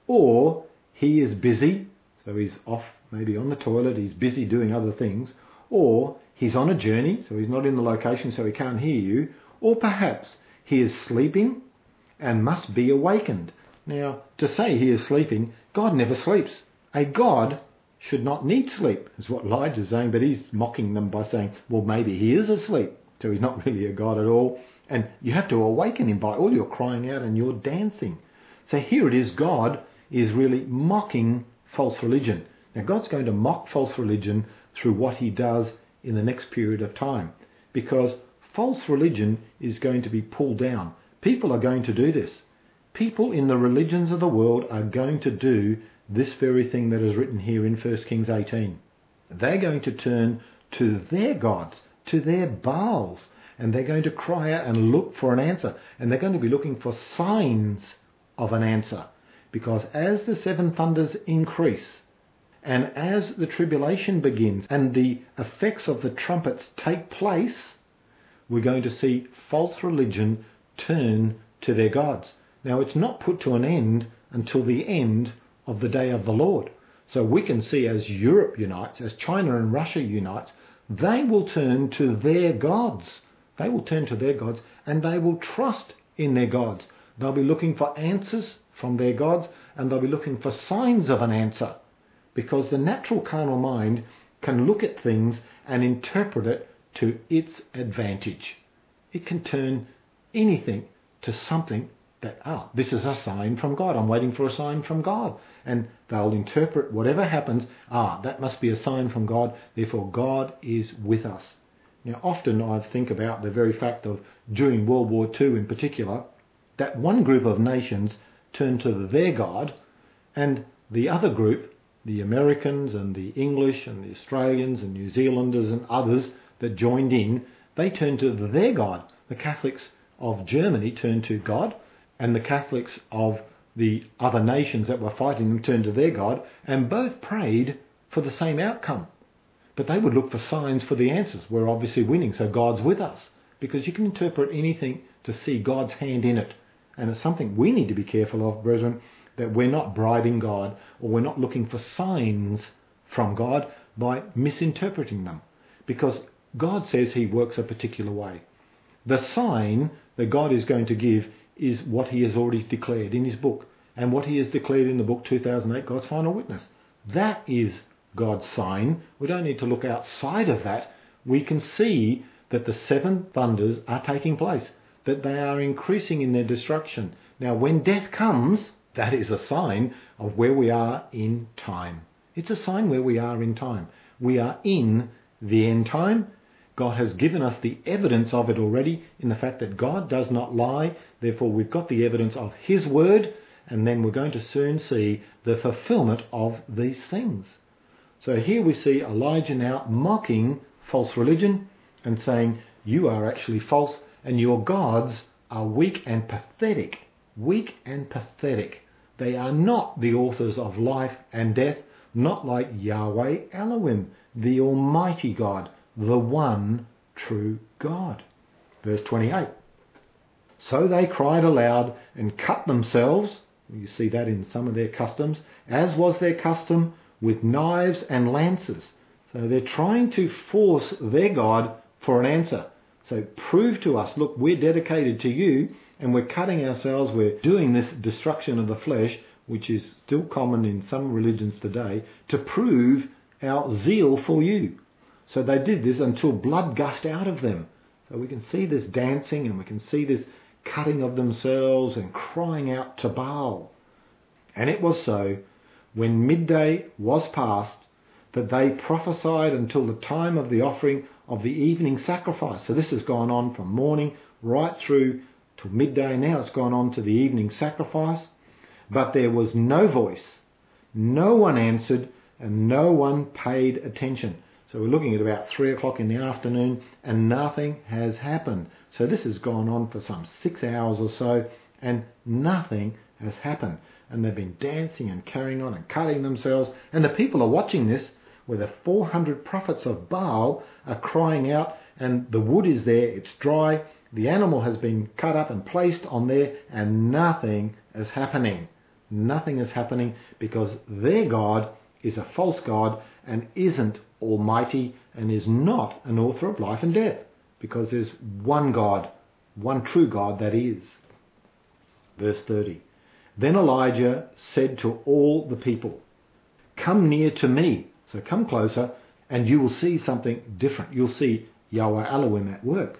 or he is busy, so he's off maybe on the toilet, he's busy doing other things, or he's on a journey, so he's not in the location so he can't hear you, or perhaps he is sleeping and must be awakened. Now, to say he is sleeping, God never sleeps. A God should not need sleep, is what Elijah's saying, but he's mocking them by saying, well, maybe he is asleep, so he's not really a God at all, and you have to awaken him by all your crying out and your dancing. So here it is, God is really mocking false religion. Now, God's going to mock false religion through what he does in the next period of time, because false religion is going to be pulled down. People are going to do this. People in the religions of the world are going to do this very thing that is written here in First Kings eighteen. They're going to turn to their gods, to their Baals, and they're going to cry out and look for an answer. And they're going to be looking for signs of an answer. Because as the seven thunders increase, and as the tribulation begins, and the effects of the trumpets take place, we're going to see false religion turn to their gods. Now, it's not put to an end until the end of the day of the Lord. So we can see as Europe unites, as China and Russia unites, they will turn to their gods. They will turn to their gods and they will trust in their gods. They'll be looking for answers from their gods, and they'll be looking for signs of an answer, because the natural carnal mind can look at things and interpret it to its advantage. It can turn anything to something that, ah, this is a sign from God. I'm waiting for a sign from God. And they'll interpret whatever happens, ah, that must be a sign from God, therefore God is with us. Now, often I think about the very fact of during World War Two in particular, that one group of nations turned to their God, and the other group, the Americans and the English and the Australians and New Zealanders and others that joined in, they turned to their God. The Catholics of Germany turned to God, and the Catholics of the other nations that were fighting them turned to their God, and both prayed for the same outcome. But they would look for signs for the answers. We're obviously winning, so God's with us. Because you can interpret anything to see God's hand in it. And it's something we need to be careful of, brethren, that we're not bribing God, or we're not looking for signs from God by misinterpreting them. Because God says he works a particular way. The sign that God is going to give is what he has already declared in his book. And what he has declared in the book two thousand eight, God's Final Witness. That is God's sign. We don't need to look outside of that. We can see that the seven thunders are taking place, that they are increasing in their destruction. Now, when death comes, that is a sign of where we are in time. It's a sign where we are in time. We are in the end time. God has given us the evidence of it already in the fact that God does not lie. Therefore, we've got the evidence of his word, and then we're going to soon see the fulfillment of these things. So here we see Elijah now mocking false religion and saying, you are actually false and your gods are weak and pathetic. Weak and pathetic. They are not the authors of life and death, not like Yahweh Elohim, the Almighty God, the one true God. Verse twenty-eight. So they cried aloud and cut themselves, you see that in some of their customs, as was their custom, with knives and lances. So they're trying to force their God for an answer. So prove to us, look, we're dedicated to you, and we're cutting ourselves, we're doing this destruction of the flesh, which is still common in some religions today, to prove our zeal for you. So they did this until blood gushed out of them. So we can see this dancing, and we can see this cutting of themselves and crying out to Baal. And it was so, when midday was past, that they prophesied until the time of the offering of the evening sacrifice. So this has gone on from morning right through till midday. Now it's gone on to the evening sacrifice. But there was no voice, no one answered, and no one paid attention. So we're looking at about three o'clock in the afternoon, and nothing has happened. So this has gone on for some six hours or so, and nothing has happened. And they've been dancing and carrying on and cutting themselves. And the people are watching this, where the four hundred prophets of Baal are crying out, and the wood is there, it's dry, the animal has been cut up and placed on there, and nothing is happening. Nothing is happening because their God is a false God and isn't almighty and is not an author of life and death, because there's one God, one true God that is. Verse thirty. Then Elijah said to all the people, come near to me. So come closer and you will see something different. You'll see Yahweh Elohim at work.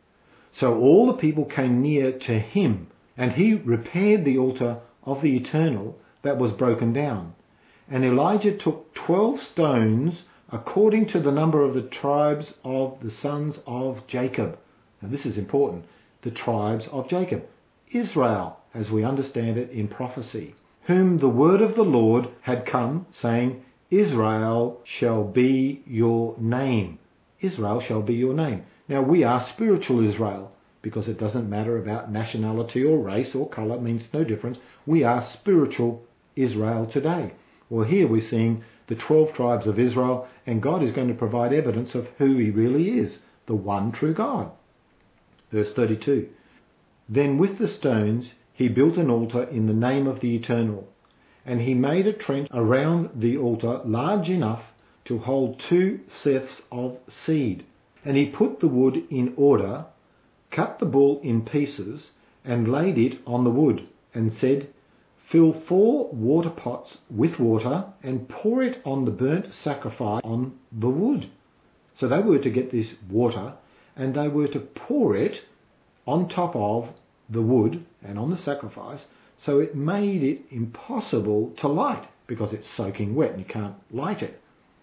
So all the people came near to him, and he repaired the altar of the Eternal that was broken down. And Elijah took twelve stones according to the number of the tribes of the sons of Jacob. And this is important. The tribes of Jacob. Israel, as we understand it in prophecy. Whom the word of the Lord had come, saying, Israel shall be your name. Israel shall be your name. Now we are spiritual Israel, because it doesn't matter about nationality or race or colour, it means no difference. We are spiritual Israel today. Well, here we're seeing the twelve tribes of Israel, and God is going to provide evidence of who he really is, the one true God. Verse thirty-two. Then with the stones he built an altar in the name of the Eternal, and he made a trench around the altar large enough to hold two seths of seed. And he put the wood in order, cut the bull in pieces, and laid it on the wood, and said, fill four water pots with water, and pour it on the burnt sacrifice on the wood. So they were to get this water, and they were to pour it on top of the wood and on the sacrifice, so it made it impossible to light, because it's soaking wet and you can't light it.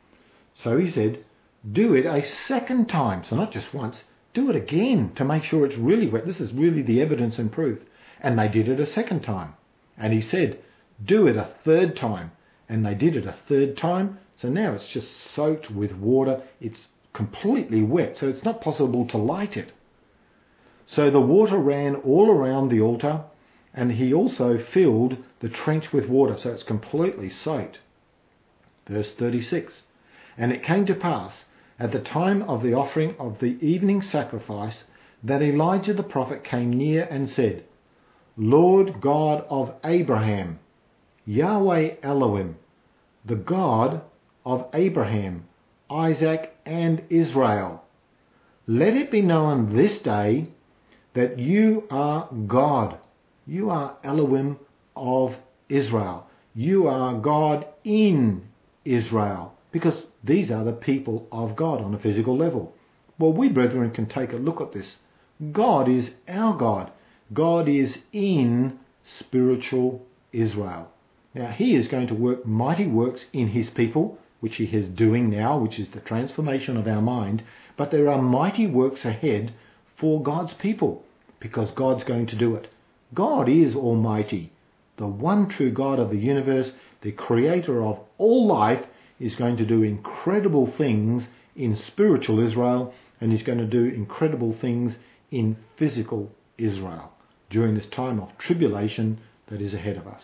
So he said, do it a second time, so not just once, do it again to make sure it's really wet. This is really the evidence and proof. And they did it a second time. And he said, do it a third time. And they did it a third time. So now it's just soaked with water. It's completely wet, so it's not possible to light it. So the water ran all around the altar, and he also filled the trench with water, so it's completely soaked. Verse thirty-six. And it came to pass, at the time of the offering of the evening sacrifice, that Elijah the prophet came near and said, Lord God of Abraham, Yahweh Elohim, the God of Abraham, Isaac and Israel, let it be known this day that you are God. You are Elohim of Israel. You are God in Israel, because these are the people of God on a physical level. Well, we brethren can take a look at this. God is our God. God is in spiritual Israel. Now, he is going to work mighty works in his people, which he is doing now, which is the transformation of our mind. But there are mighty works ahead for God's people, because God's going to do it. God is almighty. The one true God of the universe, the creator of all life, is going to do incredible things in spiritual Israel, and he's going to do incredible things in physical Israel during this time of tribulation that is ahead of us.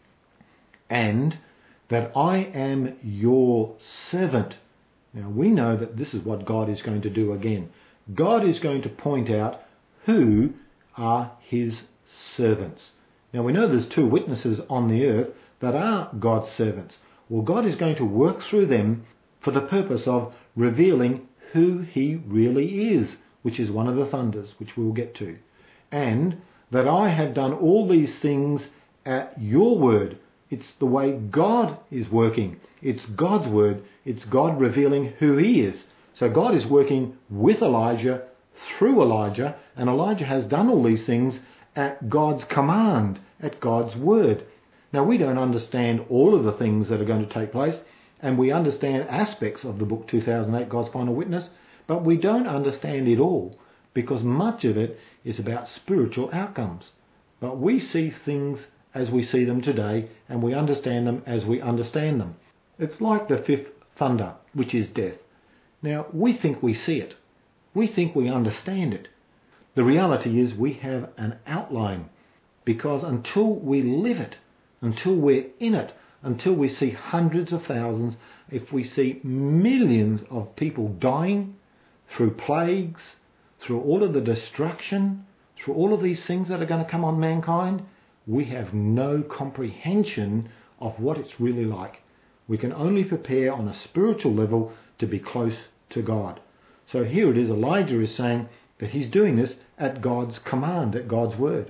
And that I am your servant. Now we know that this is what God is going to do again. God is going to point out who are his servants. Now we know there's two witnesses on the earth that are God's servants. Well, God is going to work through them for the purpose of revealing who he really is, which is one of the thunders, which we'll get to. And that I have done all these things at your word. It's the way God is working. It's God's word. It's God revealing who he is. So God is working with Elijah, through Elijah, and Elijah has done all these things at God's command, at God's word. Now, we don't understand all of the things that are going to take place, and we understand aspects of the book two thousand eight, God's Final Witness, but we don't understand it all, because much of it is about spiritual outcomes. But we see things as we see them today, and we understand them as we understand them. It's like the fifth thunder, which is death. Now, we think we see it. We think we understand it. The reality is we have an outline, because until we live it, until we're in it, until we see hundreds of thousands, if we see millions of people dying through plagues, through all of the destruction, through all of these things that are going to come on mankind, we have no comprehension of what it's really like. We can only prepare on a spiritual level to be close to God. So here it is, Elijah is saying that he's doing this at God's command, at God's word.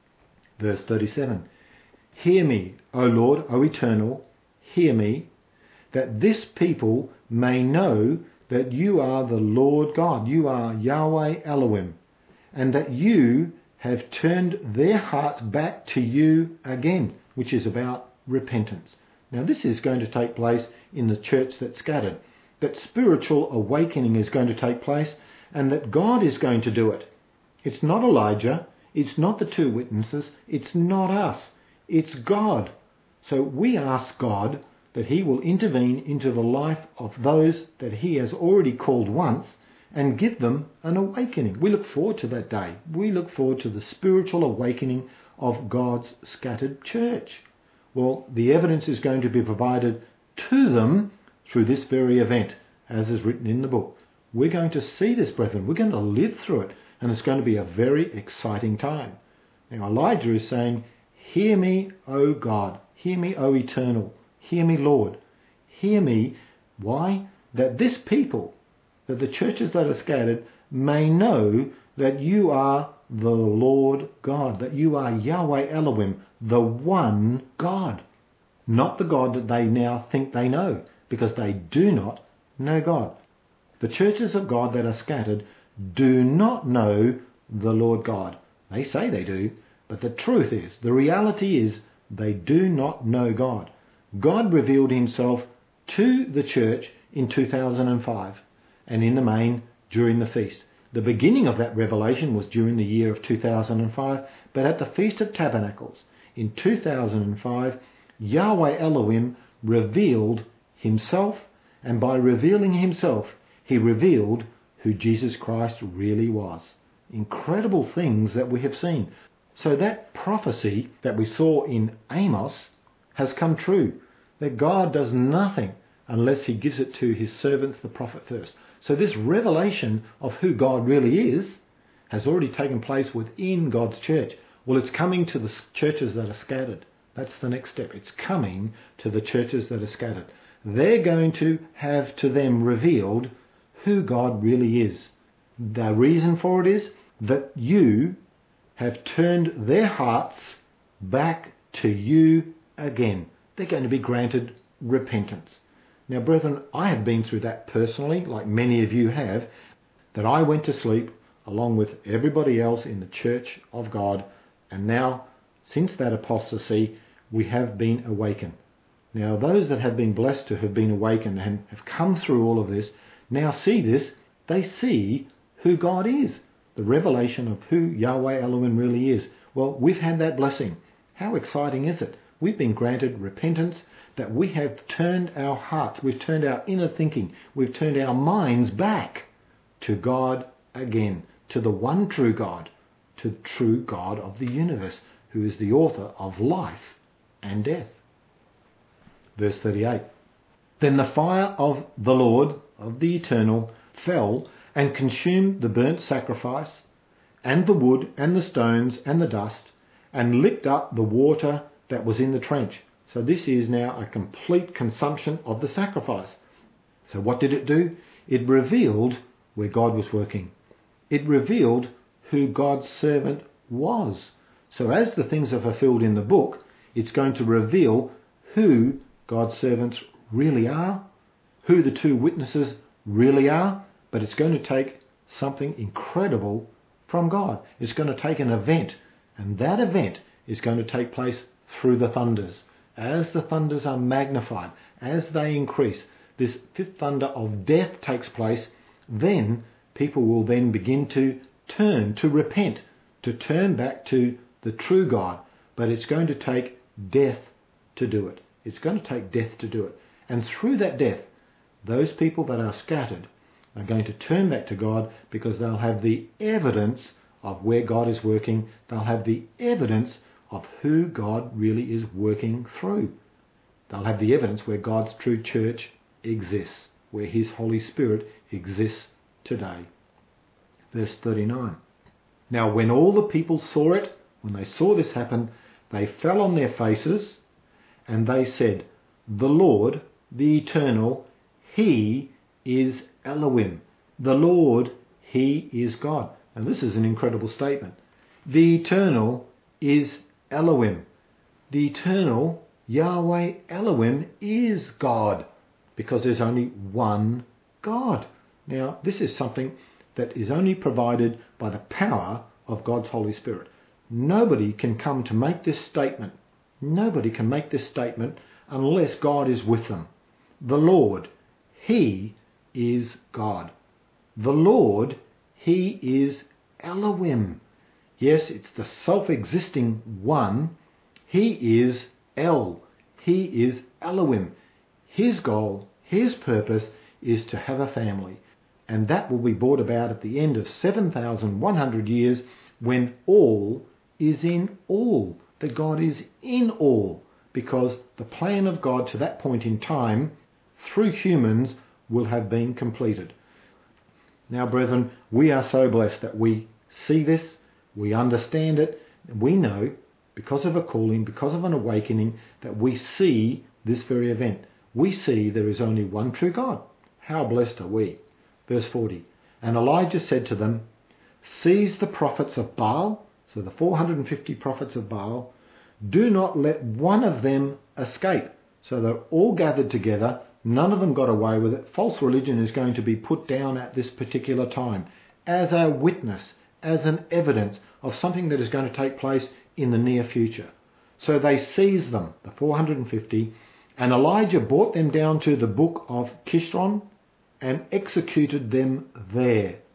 Verse thirty-seven. Hear me, O Lord, O Eternal, hear me, that this people may know that you are the Lord God, you are Yahweh Elohim, and that you have turned their hearts back to you again, which is about repentance. Now this is going to take place in the church that's scattered, that spiritual awakening is going to take place, and that God is going to do it. It's not Elijah, it's not the two witnesses, it's not us, it's God. So we ask God that he will intervene into the life of those that he has already called once and give them an awakening. We look forward to that day. We look forward to the spiritual awakening of God's scattered church. Well, the evidence is going to be provided to them through this very event, as is written in the book. We're going to see this, brethren. We're going to live through it, and it's going to be a very exciting time. Now, Elijah is saying, hear me, O God. Hear me, O Eternal. Hear me, Lord. Hear me. Why? That this people, that the churches that are scattered, may know that you are the Lord God, that you are Yahweh Elohim, the one God. Not the God that they now think they know, because they do not know God. The churches of God that are scattered do not know the Lord God. They say they do, but the truth is, the reality is, they do not know God. God revealed himself to the church in two thousand five, and in the main during the feast. The beginning of that revelation was during the year of two thousand five, but at the Feast of Tabernacles in two thousand five, Yahweh Elohim revealed himself, and by revealing himself, he revealed who Jesus Christ really was. Incredible things that we have seen. So that prophecy that we saw in Amos has come true, that God does nothing unless he gives it to his servants, the prophet, first. So this revelation of who God really is has already taken place within God's church. Well, it's coming to the churches that are scattered. That's the next step. It's coming to the churches that are scattered. They're going to have to them revealed who God really is. The reason for it is that you have turned their hearts back to you again. They're going to be granted repentance. Now, brethren, I have been through that personally, like many of you have, that I went to sleep along with everybody else in the church of God, and now, since that apostasy, we have been awakened. Now, those that have been blessed to have been awakened and have come through all of this, now see this, they see who God is, the revelation of who Yahweh Elohim really is. Well, we've had that blessing. How exciting is it? We've been granted repentance, that we have turned our hearts, we've turned our inner thinking, we've turned our minds back to God again, to the one true God, to the true God of the universe, who is the author of life and death. Verse thirty-eight. Then the fire of the Lord, of the Eternal, fell and consumed the burnt sacrifice, and the wood, and the stones, and the dust, and licked up the water that was in the trench. So this is now a complete consumption of the sacrifice. So what did it do? It revealed where God was working. It revealed who God's servant was. So as the things are fulfilled in the book, it's going to reveal who God's servants really are, who the two witnesses really are, but it's going to take something incredible from God. It's going to take an event, and that event is going to take place through the thunders. As the thunders are magnified, as they increase, this fifth thunder of death takes place, then people will then begin to turn, to repent, to turn back to the true God. But it's going to take death to do it. It's going to take death to do it. And through that death, those people that are scattered are going to turn back to God, because they'll have the evidence of where God is working. They'll have the evidence of who God really is working through. They'll have the evidence where God's true church exists, where his Holy Spirit exists today. Verse thirty-nine. Now when all the people saw it, when they saw this happen, they fell on their faces, and they said, the Lord, the Eternal, he is Elohim. The Lord, he is God. And this is an incredible statement. The Eternal is Elohim. The Eternal, Yahweh Elohim, is God, because there's only one God. Now, this is something that is only provided by the power of God's Holy Spirit. Nobody can come to make this statement. Nobody can make this statement unless God is with them. The Lord, he is God. The Lord, he is Elohim. Yes, it's the self-existing one. He is El. He is Elohim. His goal, his purpose is to have a family. And that will be brought about at the end of seven thousand one hundred years, when all is in all. That God is in all, because the plan of God to that point in time, through humans, will have been completed. Now, brethren, we are so blessed that we see this, we understand it, and we know, because of a calling, because of an awakening, that we see this very event. We see there is only one true God. How blessed are we? Verse forty. And Elijah said to them, seize the prophets of Baal, so the four hundred fifty prophets of Baal, do not let one of them escape. So they're all gathered together. None of them got away with it. False religion is going to be put down at this particular time as a witness, as an evidence of something that is going to take place in the near future. So they seized them, the four hundred fifty, and Elijah brought them down to the brook of Kishon and executed them there.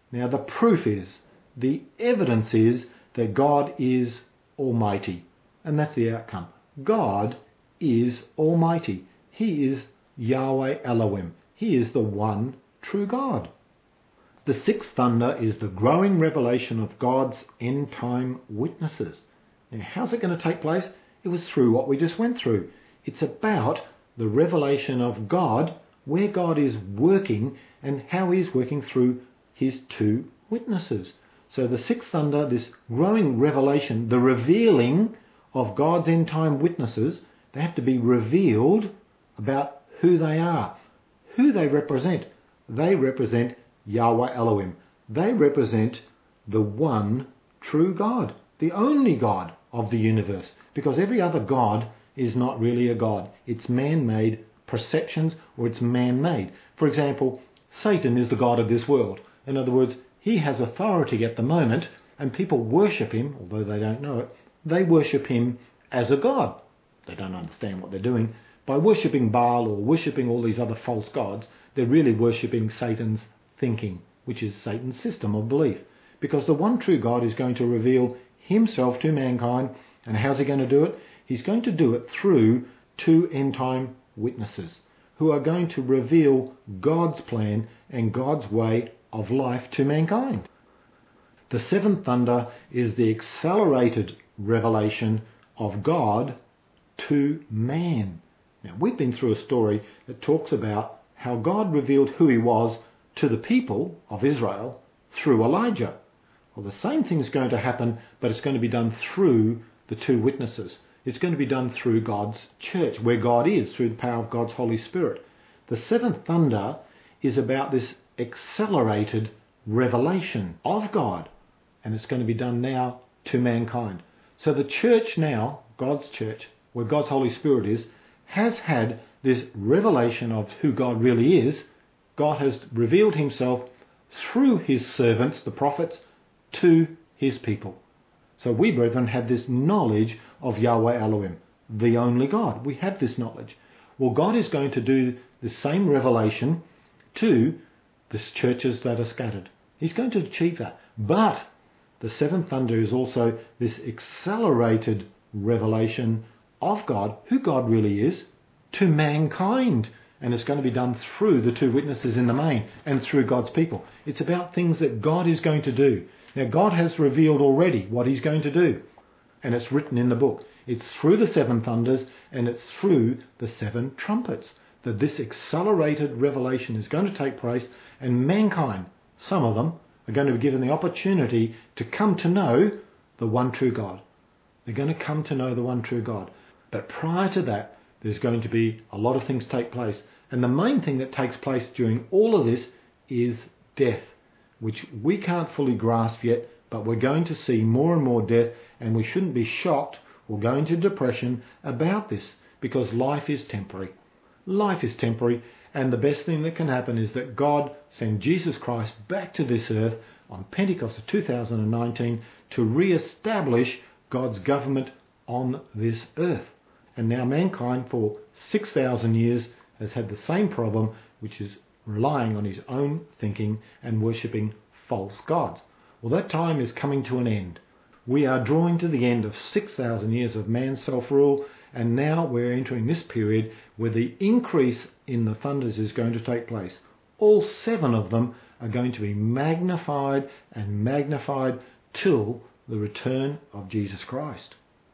Now the proof is, the evidence is that God is almighty. And that's the outcome. God is almighty. He is Yahweh Elohim. He is the one true God. The sixth thunder is the growing revelation of God's end-time witnesses. Now, how's it going to take place? It was through what we just went through. It's about the revelation of God, where God is working and how He is working through His two witnesses. So the sixth thunder, this growing revelation, the revealing of God's end-time witnesses, they have to be revealed about who they are, who they represent. They represent Yahweh Elohim. They represent the one true God, the only God of the universe, because every other God is not really a God. It's man-made perceptions, or it's man-made. For example, Satan is the God of this world. In other words, he has authority at the moment, and people worship him, although they don't know it. They worship him as a God. They don't understand what they're doing. By worshipping Baal or worshipping all these other false gods, they're really worshipping Satan's thinking, which is Satan's system of belief. Because the one true God is going to reveal himself to mankind. And how's he going to do it? He's going to do it through two end-time witnesses who are going to reveal God's plan and God's way of life to mankind. The seventh thunder is the accelerated revelation of God to man. Now, we've been through a story that talks about how God revealed who he was to the people of Israel through Elijah. Well, the same thing's going to happen, but it's going to be done through the two witnesses. It's going to be done through God's church, where God is, through the power of God's Holy Spirit. The seventh thunder is about this accelerated revelation of God, and it's going to be done now to mankind. So the church now, God's church, where God's Holy Spirit is, has had this revelation of who God really is. God has revealed himself through his servants, the prophets, to his people. So we, brethren, have this knowledge of Yahweh Elohim, the only God. We have this knowledge. Well, God is going to do the same revelation to the churches that are scattered. He's going to achieve that. But the seventh thunder is also this accelerated revelation of God, who God really is, to mankind. And it's going to be done through the two witnesses in the main and through God's people. It's about things that God is going to do. Now, God has revealed already what he's going to do, and it's written in the book. It's through the seven thunders and it's through the seven trumpets that this accelerated revelation is going to take place, and mankind, some of them, are going to be given the opportunity to come to know the one true God. They're going to come to know the one true God. But prior to that, there's going to be a lot of things take place. And the main thing that takes place during all of this is death, which we can't fully grasp yet, but we're going to see more and more death, and we shouldn't be shocked or go into depression about this, because life is temporary. Life is temporary, and the best thing that can happen is that God send Jesus Christ back to this earth on Pentecost of two thousand nineteen to re-establish God's government on this earth. And now mankind for six thousand years has had the same problem, which is relying on his own thinking and worshipping false gods. Well, that time is coming to an end. We are drawing to the end of six thousand years of man's self-rule, and now we're entering this period where the increase in the thunders is going to take place. All seven of them are going to be magnified and magnified till the return of Jesus Christ.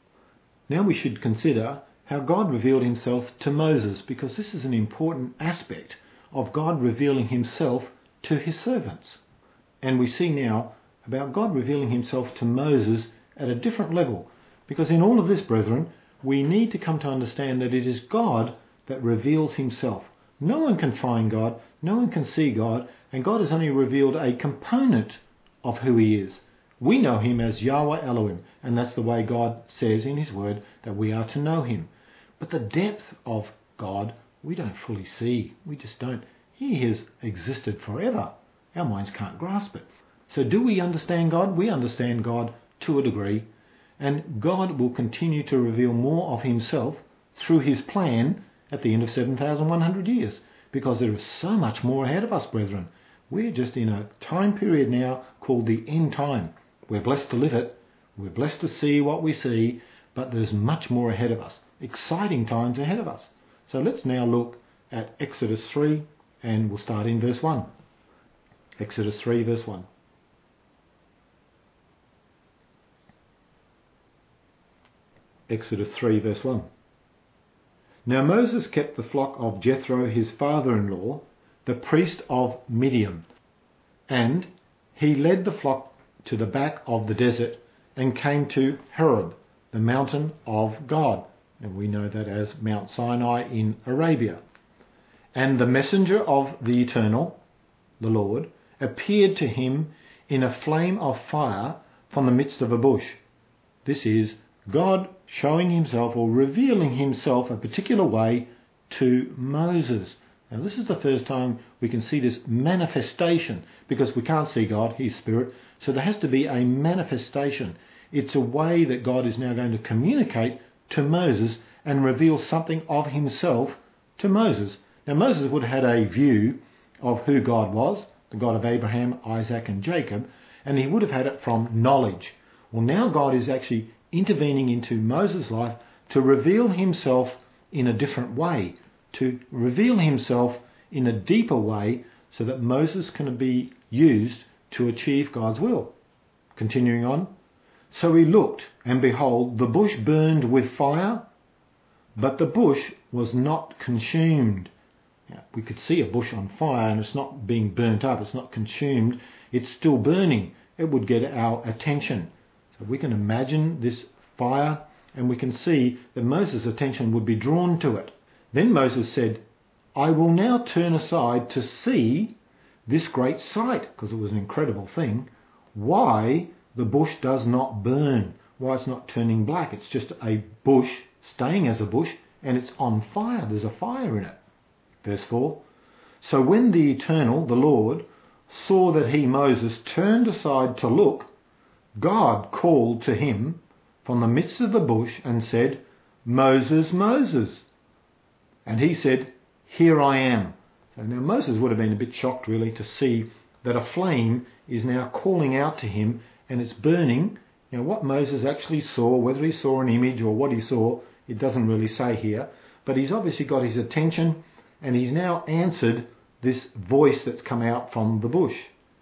Now we should consider how God revealed himself to Moses, because this is an important aspect of God revealing himself to his servants. And we see now about God revealing himself to Moses at a different level, because in all of this, brethren, we need to come to understand that it is God that reveals himself. No one can find God, no one can see God, and God has only revealed a component of who he is. We know him as Yahweh Elohim, and that's the way God says in his word that we are to know him. But the depth of God, we don't fully see. We just don't. He has existed forever. Our minds can't grasp it. So do we understand God? We understand God to a degree, and God will continue to reveal more of himself through his plan at the end of seven thousand one hundred years, because there is so much more ahead of us, brethren. We're just in a time period now called the end time. We're blessed to live it. We're blessed to see what we see, but there's much more ahead of us. Exciting times ahead of us. So let's now look at Exodus three, and we'll start in verse one. Exodus three, verse one. Exodus three, verse one. Now Moses kept the flock of Jethro, his father-in-law, the priest of Midian, and he led the flock to the back of the desert and came to Horeb, the mountain of God. And we know that as Mount Sinai in Arabia. And the messenger of the Eternal, the Lord, appeared to him in a flame of fire from the midst of a bush. This is God showing himself or revealing himself a particular way to Moses. Now this is the first time we can see this manifestation, because we can't see God, he's spirit, so there has to be a manifestation. It's a way that God is now going to communicate to Moses and reveal something of himself to Moses. Now Moses would have had a view of who God was, the God of Abraham, Isaac and Jacob, and he would have had it from knowledge. Well, now God is actually intervening into Moses' life to reveal himself in a different way, to reveal himself in a deeper way so that Moses can be used to achieve God's will. Continuing on. So he looked, and behold, the bush burned with fire, but the bush was not consumed. Now, we could see a bush on fire and it's not being burnt up, it's not consumed, it's still burning. It would get our attention. So we can imagine this fire and we can see that Moses' attention would be drawn to it. Then Moses said, I will now turn aside to see this great sight, because it was an incredible thing, why the bush does not burn, why it's not turning black. It's just a bush staying as a bush and it's on fire. There's a fire in it. Verse four. So when the Eternal, the Lord, saw that he, Moses, turned aside to look, God called to him from the midst of the bush and said, Moses, Moses. And he said, Here I am. So now Moses would have been a bit shocked really to see that a flame is now calling out to him and it's burning. Now what Moses actually saw, whether he saw an image or what he saw, it doesn't really say here, but he's obviously got his attention and he's now answered this voice that's come out from the bush.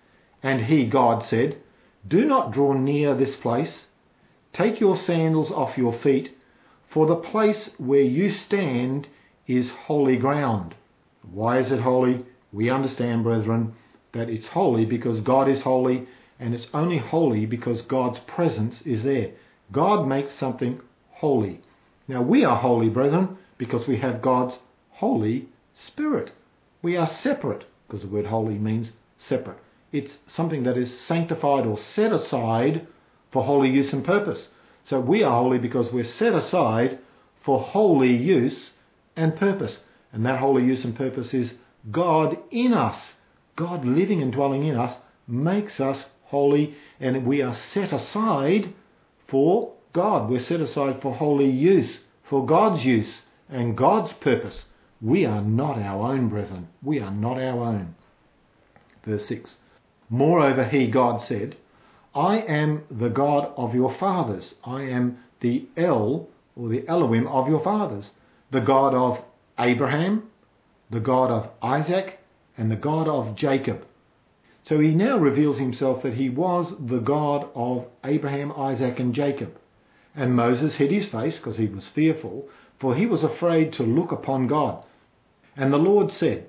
And he, God, said, Do not draw near this place. Take your sandals off your feet, for the place where you stand is holy ground. Why is it holy? We understand, brethren, that it's holy because God is holy, and it's only holy because God's presence is there. God makes something holy. Now we are holy, brethren, because we have God's Holy Spirit. We are separate, because the word holy means separate. It's something that is sanctified or set aside for holy use and purpose. So we are holy because we're set aside for holy use and purpose. And that holy use and purpose is God in us. God living and dwelling in us makes us holy, and we are set aside for God. We're set aside for holy use, for God's use and God's purpose. We are not our own, brethren. We are not our own. Verse six. Moreover, he, God, said, I am the God of your fathers. I am the El, or the Elohim of your fathers, the God of Abraham, the God of Isaac, and the God of Jacob. So he now reveals himself that he was the God of Abraham, Isaac, and Jacob. And Moses hid his face because he was fearful, for he was afraid to look upon God. And the Lord said,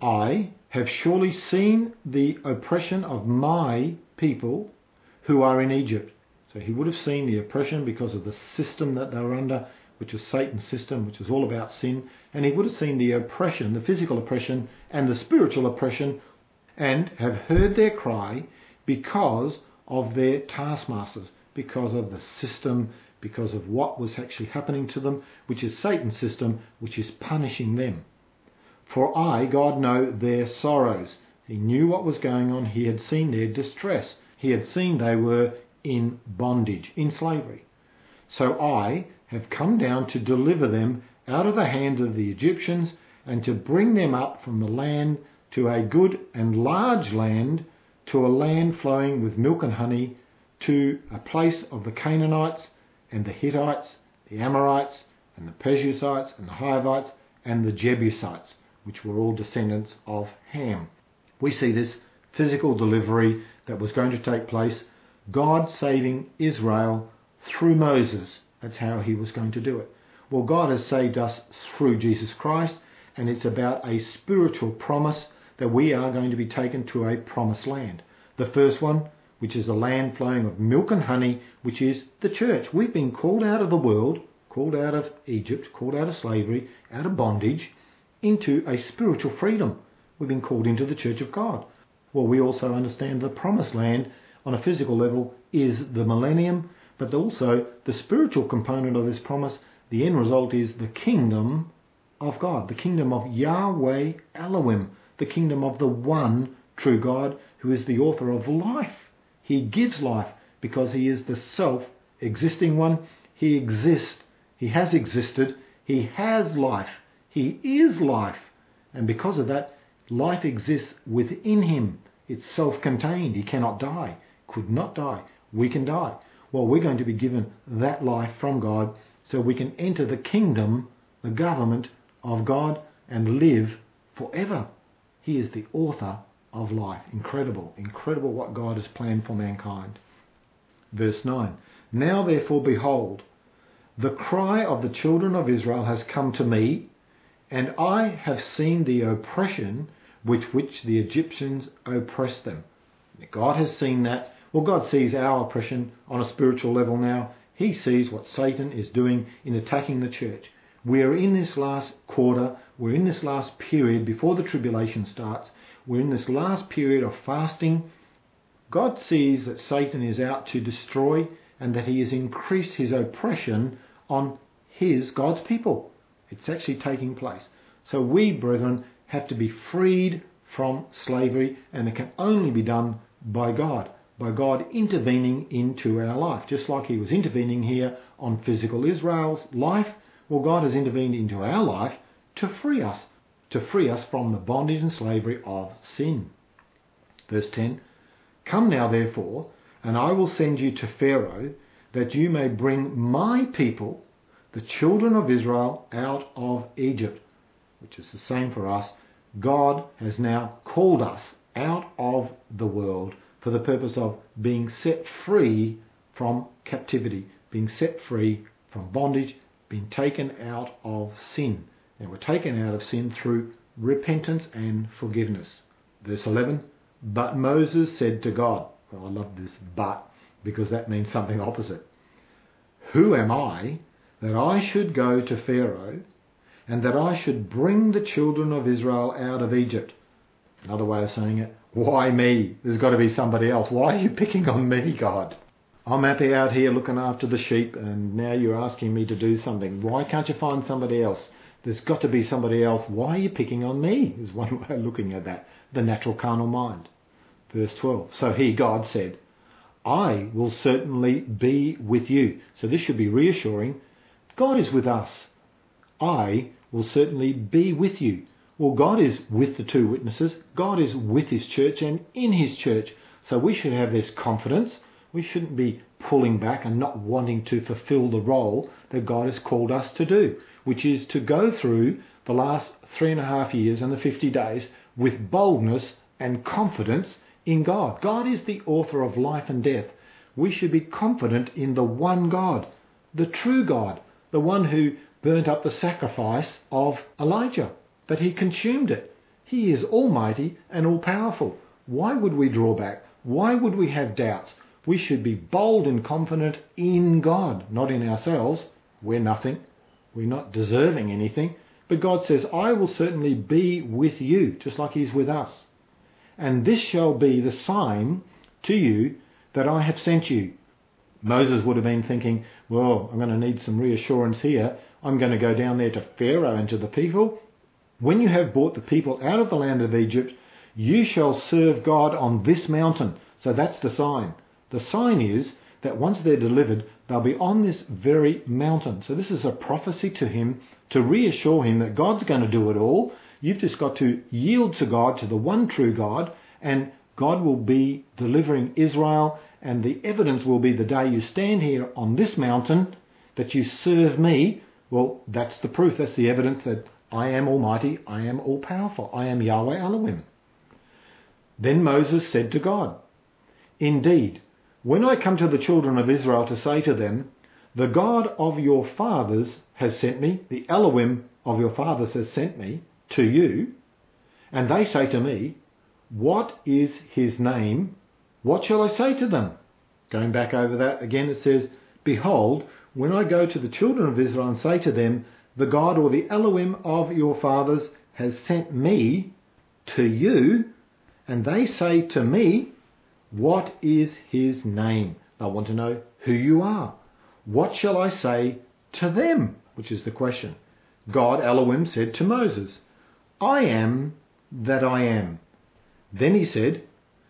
I have surely seen the oppression of my people who are in Egypt. So he would have seen the oppression because of the system that they were under, which was Satan's system, which was all about sin. And he would have seen the oppression, the physical oppression and the spiritual oppression, and have heard their cry because of their taskmasters, because of the system, because of what was actually happening to them, which is Satan's system, which is punishing them. For I, God, know their sorrows. He knew what was going on. He had seen their distress. He had seen they were in bondage, in slavery. So I have come down to deliver them out of the hands of the Egyptians and to bring them up from the land to a good and large land, to a land flowing with milk and honey, to a place of the Canaanites and the Hittites, the Amorites and the Perizzites and the Hivites and the Jebusites, which were all descendants of Ham. We see this physical delivery that was going to take place, God saving Israel through Moses. That's how he was going to do it. Well, God has saved us through Jesus Christ, and it's about a spiritual promise that we are going to be taken to a promised land. The first one, which is a land flowing of milk and honey, which is the church. We've been called out of the world, called out of Egypt, called out of slavery, out of bondage, into a spiritual freedom. We've been called into the church of God. Well, we also understand the promised land on a physical level is the millennium, but also the spiritual component of this promise, the end result is the kingdom of God, the kingdom of Yahweh Elohim, the kingdom of the one true God who is the author of life. He gives life because he is the self-existing one. He exists. He has existed. He has life. He is life. And because of that, life exists within him. It's self-contained. He cannot die. Could not die. We can die. Well, we're going to be given that life from God so we can enter the kingdom, the government of God, and live forever. He is the author of life. Incredible. Incredible what God has planned for mankind. Verse nine. Now therefore behold, the cry of the children of Israel has come to me, and I have seen the oppression with which the Egyptians oppress them. God has seen that. Well, God sees our oppression on a spiritual level now. He sees what Satan is doing in attacking the church. We're in this last quarter. We're in this last period before the tribulation starts. We're in this last period of fasting. God sees that Satan is out to destroy and that he has increased his oppression on his, God's people. It's actually taking place. So we, brethren, have to be freed from slavery, and it can only be done by God, by God intervening into our life. Just like he was intervening here on physical Israel's life, well, God has intervened into our life to free us, to free us from the bondage and slavery of sin. Verse ten, come now therefore, and I will send you to Pharaoh, that you may bring my people, the children of Israel, out of Egypt. Which is the same for us. God has now called us out of the world for the purpose of being set free from captivity, being set free from bondage, being taken out of sin. And we're taken out of sin through repentance and forgiveness. Verse eleven, but Moses said to God, well, I love this but, because that means something opposite. Who am I that I should go to Pharaoh and that I should bring the children of Israel out of Egypt? Another way of saying it, why me? There's got to be somebody else. Why are you picking on me, God? I'm happy out here looking after the sheep, and now you're asking me to do something. Why can't you find somebody else? There's got to be somebody else. Why are you picking on me? Is one way of looking at that. The natural carnal mind. Verse twelve. So he, God, said, I will certainly be with you. So this should be reassuring. God is with us. I will certainly be with you. Well, God is with the two witnesses. God is with his church and in his church. So we should have this confidence. We shouldn't be pulling back and not wanting to fulfill the role that God has called us to do, which is to go through the last three and a half years and the fifty days with boldness and confidence in God. God is the author of life and death. We should be confident in the one God, the true God, the one who burnt up the sacrifice of Elijah, that he consumed it. He is almighty and all-powerful. Why would we draw back? Why would we have doubts? We should be bold and confident in God, not in ourselves. We're nothing. We're not deserving anything. But God says, I will certainly be with you, just like he's with us. And this shall be the sign to you that I have sent you. Moses would have been thinking, well, I'm going to need some reassurance here. I'm going to go down there to Pharaoh and to the people. When you have brought the people out of the land of Egypt, you shall serve God on this mountain. So that's the sign. The sign is that once they're delivered, they'll be on this very mountain. So this is a prophecy to him to reassure him that God's going to do it all. You've just got to yield to God, to the one true God, and God will be delivering Israel, and the evidence will be the day you stand here on this mountain that you serve me. Well, that's the proof, that's the evidence that I am Almighty, I am all-powerful, I am Yahweh Elohim. Then Moses said to God, indeed, when I come to the children of Israel to say to them, the God of your fathers has sent me, the Elohim of your fathers has sent me to you, and they say to me, what is his name? What shall I say to them? Going back over that again, it says, behold, when I go to the children of Israel and say to them, the God or the Elohim of your fathers has sent me to you, and they say to me, what is his name? I want to know who you are. What shall I say to them? Which is the question. God, Elohim, said to Moses, I am that I am. Then he said,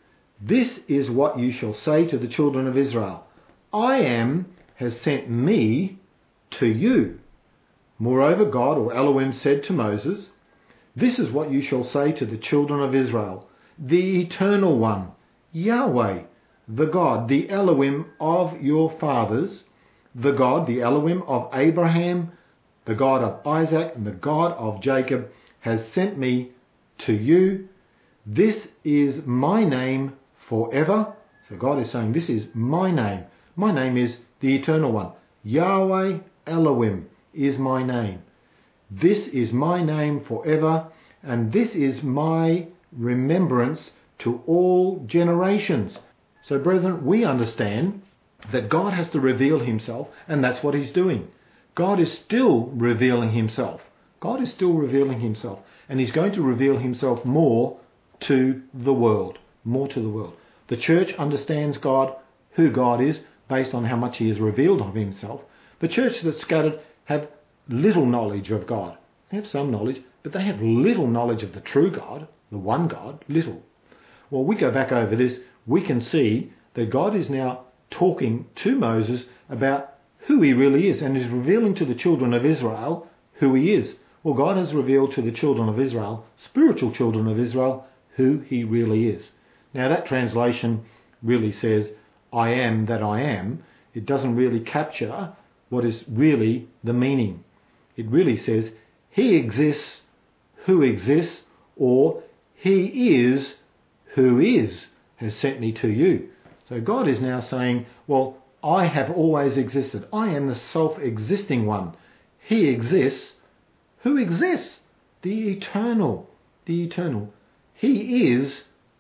this is what you shall say to the children of Israel. I am has sent me to you. Moreover, God or Elohim said to Moses, this is what you shall say to the children of Israel. The Eternal One, Yahweh, the God, the Elohim of your fathers, the God, the Elohim of Abraham, the God of Isaac, and the God of Jacob, has sent me to you. This is my name forever. So God is saying, this is my name. My name is the Eternal One. Yahweh Elohim is my name. This is my name forever, and this is my remembrance to all generations. So brethren, we understand that God has to reveal himself, and that's what he's doing. God is still revealing himself. God is still revealing himself, and he's going to reveal himself more to the world, more to the world. The church understands God, who God is, based on how much he has revealed of himself. The church that's scattered have little knowledge of God. They have some knowledge, but they have little knowledge of the true God, the one God, little. Well, we go back over this, we can see that God is now talking to Moses about who he really is, and is revealing to the children of Israel who he is. Well, God has revealed to the children of Israel, spiritual children of Israel, who he really is. Now that translation really says, I am that I am. It doesn't really capture what is really the meaning. It really says, he exists who exists, or he is who is, has sent me to you. So God is now saying, well, I have always existed. I am the self-existing one. He exists. Who exists? The eternal. The eternal. He is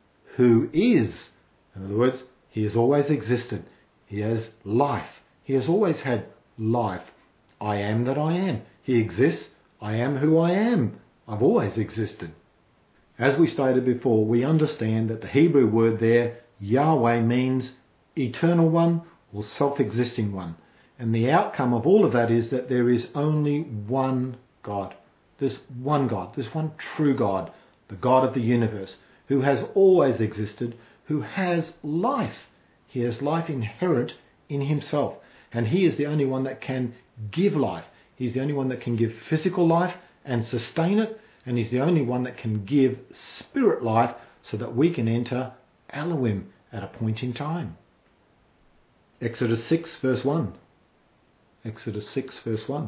who is. In other words, he has always existed. He has life. He has always had life. I am that I am. He exists. I am who I am. I've always existed. As we stated before, we understand that the Hebrew word there, Yahweh, means eternal one or self-existing one. And the outcome of all of that is that there is only one God. There's one God. There's one true God, the God of the universe, who has always existed, who has life. He has life inherent in himself. And he is the only one that can give life. He's the only one that can give physical life and sustain it. And he's the only one that can give spirit life so that we can enter Elohim at a point in time. Exodus six verse one. Exodus six verse one.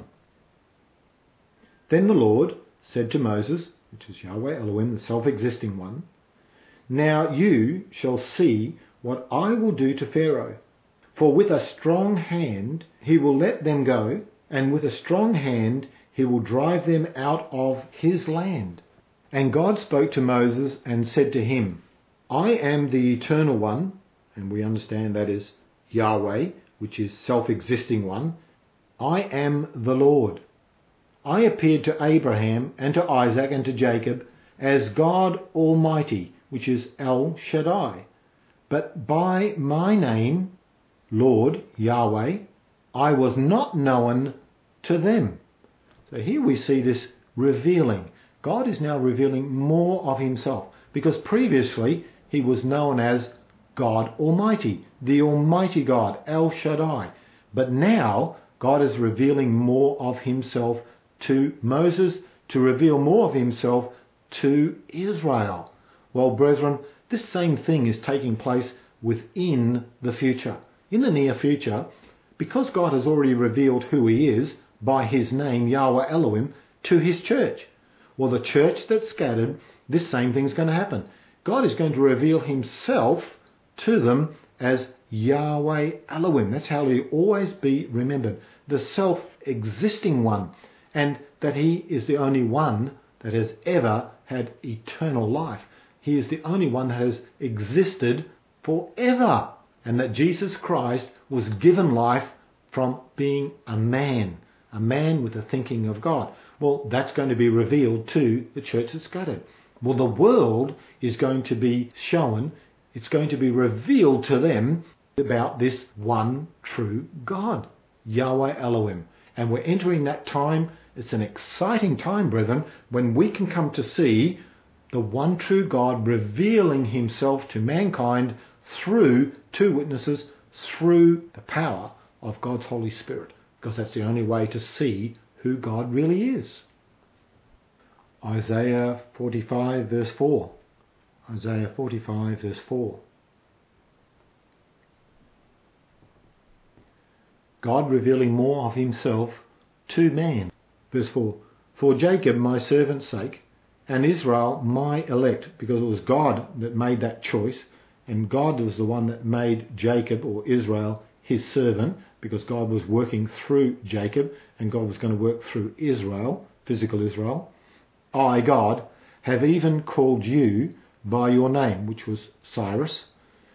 Then the Lord said to Moses, which is Yahweh Elohim, the self-existing one, now you shall see what I will do to Pharaoh. For with a strong hand he will let them go, and with a strong hand he will drive them out of his land. And God spoke to Moses and said to him, I am the eternal one, and we understand that is Yahweh, which is self-existing one. I am the Lord. I appeared to Abraham and to Isaac and to Jacob as God Almighty, which is El Shaddai. But by my name, Lord, Yahweh, I was not known to them. So here we see this revealing. God is now revealing more of himself, because previously he was known as God Almighty, the Almighty God, El Shaddai. But now God is revealing more of himself to Moses, to reveal more of himself to Israel. Well, brethren, this same thing is taking place within the future. In the near future, because God has already revealed who he is by his name, Yahweh Elohim, to his church. Well, the church that's scattered, this same thing's going to happen. God is going to reveal himself to them as Yahweh Elohim. That's how he'll always be remembered. The self-existing one. And that he is the only one that has ever had eternal life. He is the only one that has existed forever. And that Jesus Christ was given life from being a man. A man with the thinking of God. Well, that's going to be revealed to the church that's scattered. Well, the world is going to be shown, it's going to be revealed to them about this one true God, Yahweh Elohim. And we're entering that time. It's an exciting time, brethren, when we can come to see the one true God revealing himself to mankind through two witnesses, through the power of God's Holy Spirit. Because that's the only way to see who God really is. Isaiah forty-five verse four. Isaiah forty-five verse four. God revealing more of himself to man. Verse four. For Jacob my servant's sake, and Israel my elect, because it was God that made that choice, and God was the one that made Jacob or Israel his servant, because God was working through Jacob, and God was going to work through Israel, physical Israel. I, God, have even called you by your name, which was Cyrus.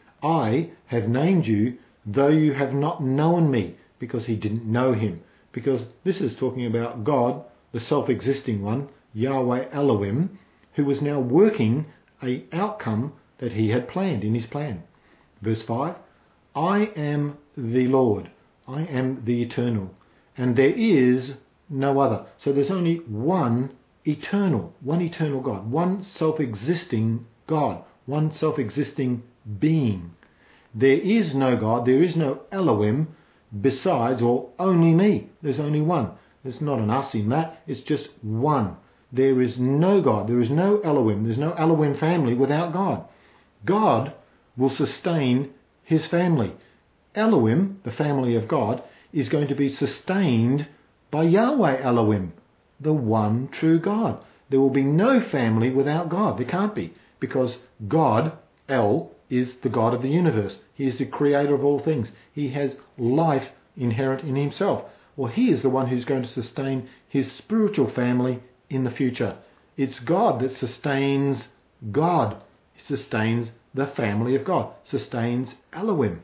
I have named you, though you have not known me, because he didn't know him. Because this is talking about God, the self-existing one, Yahweh Elohim, who was now working an outcome that he had planned in his plan. Verse five, I am the Lord, I am the eternal, and there is no other. So there's only one eternal, one eternal God, one self-existing God, one self-existing being. There is no God, there is no Elohim besides or only me. There's only one. There's not an us in that, it's just one. There is no God, there is no Elohim, there's no Elohim family without God. God will sustain his family. Elohim, the family of God, is going to be sustained by Yahweh Elohim, the one true God. There will be no family without God. There can't be, because God, El, is the God of the universe. He is the creator of all things. He has life inherent in himself. Well, he is the one who's going to sustain his spiritual family in the future. It's God that sustains God. He sustains the family of God, sustains Elohim.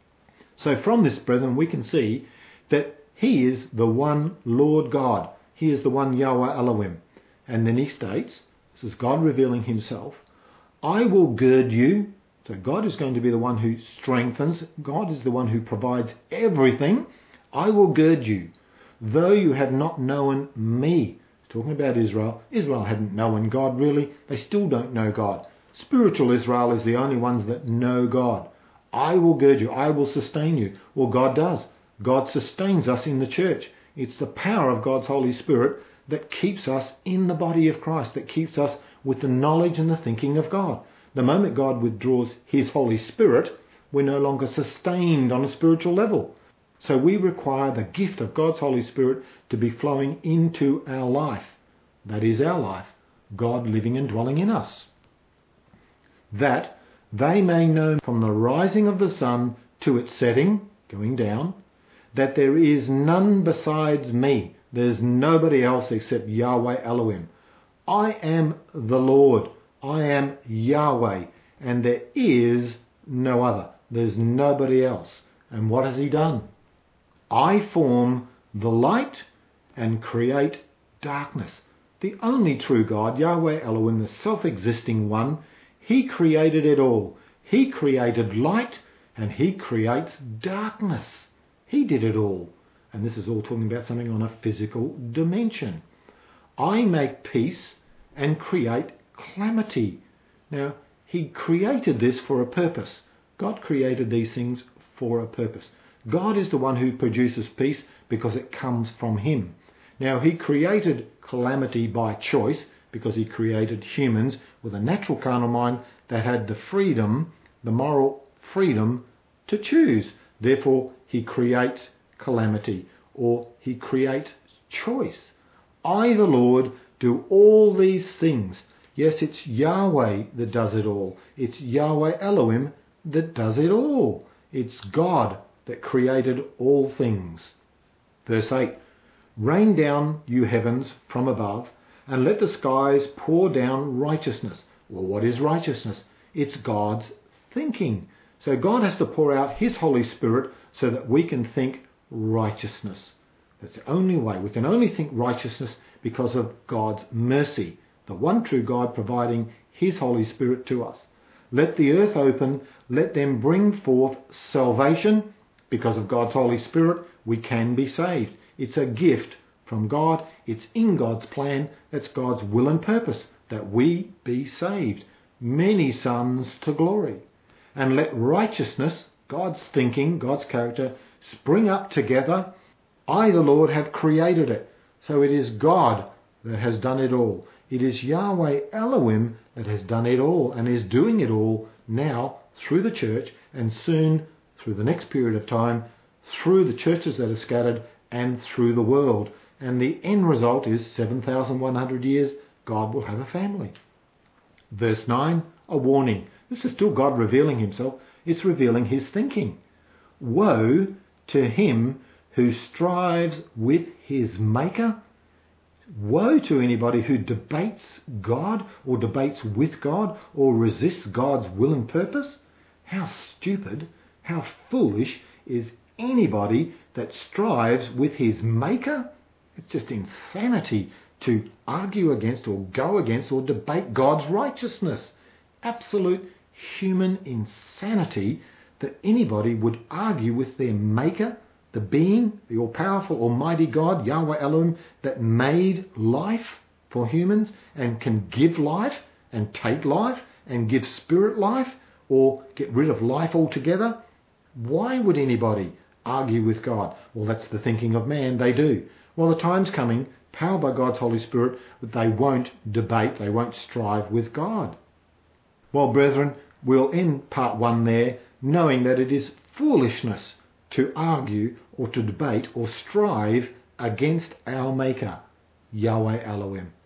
So from this, brethren, we can see that he is the one Lord God. He is the one Yahweh Elohim. And then he states, this is God revealing himself, I will gird you. So God is going to be the one who strengthens. God is the one who provides everything. I will gird you, though you have not known me. Talking about Israel. Israel hadn't known God really. They still don't know God. Spiritual Israel is the only ones that know God. I will gird you. I will sustain you. Well, God does. God sustains us in the church. It's the power of God's Holy Spirit that keeps us in the body of Christ, that keeps us with the knowledge and the thinking of God. The moment God withdraws his Holy Spirit, we're no longer sustained on a spiritual level. So we require the gift of God's Holy Spirit to be flowing into our life. That is our life, God living and dwelling in us. That they may know from the rising of the sun to its setting, going down, that there is none besides me. There's nobody else except Yahweh Elohim. I am the Lord. I am Yahweh. And there is no other. There's nobody else. And what has he done? I form the light and create darkness. The only true God, Yahweh Elohim, the self-existing one, he created it all. He created light and he creates darkness. He did it all. And this is all talking about something on a physical dimension. I make peace and create calamity. Now, he created this for a purpose. God created these things for a purpose. God is the one who produces peace because it comes from him. Now, he created calamity by choice because he created humans with a natural carnal mind that had the freedom, the moral freedom to choose. Therefore, he creates calamity, or he creates choice. I, the Lord, do all these things. Yes, it's Yahweh that does it all. It's Yahweh Elohim that does it all. It's God that created all things. Verse eight, rain down, you heavens, from above, and let the skies pour down righteousness. Well, what is righteousness? It's God's thinking. So God has to pour out his Holy Spirit so that we can think righteousness. That's the only way. We can only think righteousness because of God's mercy, the one true God providing his Holy Spirit to us. Let the earth open, let them bring forth salvation. Because of God's Holy Spirit, we can be saved. It's a gift from God. It's in God's plan. That's God's will and purpose, that we be saved. Many sons to glory. And let righteousness, God's thinking, God's character, spring up together. I, the Lord, have created it. So it is God that has done it all. It is Yahweh Elohim that has done it all and is doing it all now through the church, and soon through the next period of time through the churches that are scattered and through the world. And the end result is seven thousand one hundred years, God will have a family. Verse nine, a warning. This is still God revealing himself. It's revealing his thinking. Woe to him who strives with his maker. Woe to anybody who debates God, or debates with God, or resists God's will and purpose. How stupid, how foolish is anybody that strives with his maker? It's just insanity to argue against or go against or debate God's righteousness. Absolute human insanity that anybody would argue with their maker, the being, the all-powerful, almighty God, Yahweh Elohim, that made life for humans and can give life and take life and give spirit life or get rid of life altogether. Why would anybody argue with God? Well, that's the thinking of man. They do. Well, the time's coming, powered by God's Holy Spirit, that they won't debate, they won't strive with God. Well, brethren, we'll end part one there, knowing that it is foolishness to argue or to debate or strive against our Maker, Yahweh Elohim.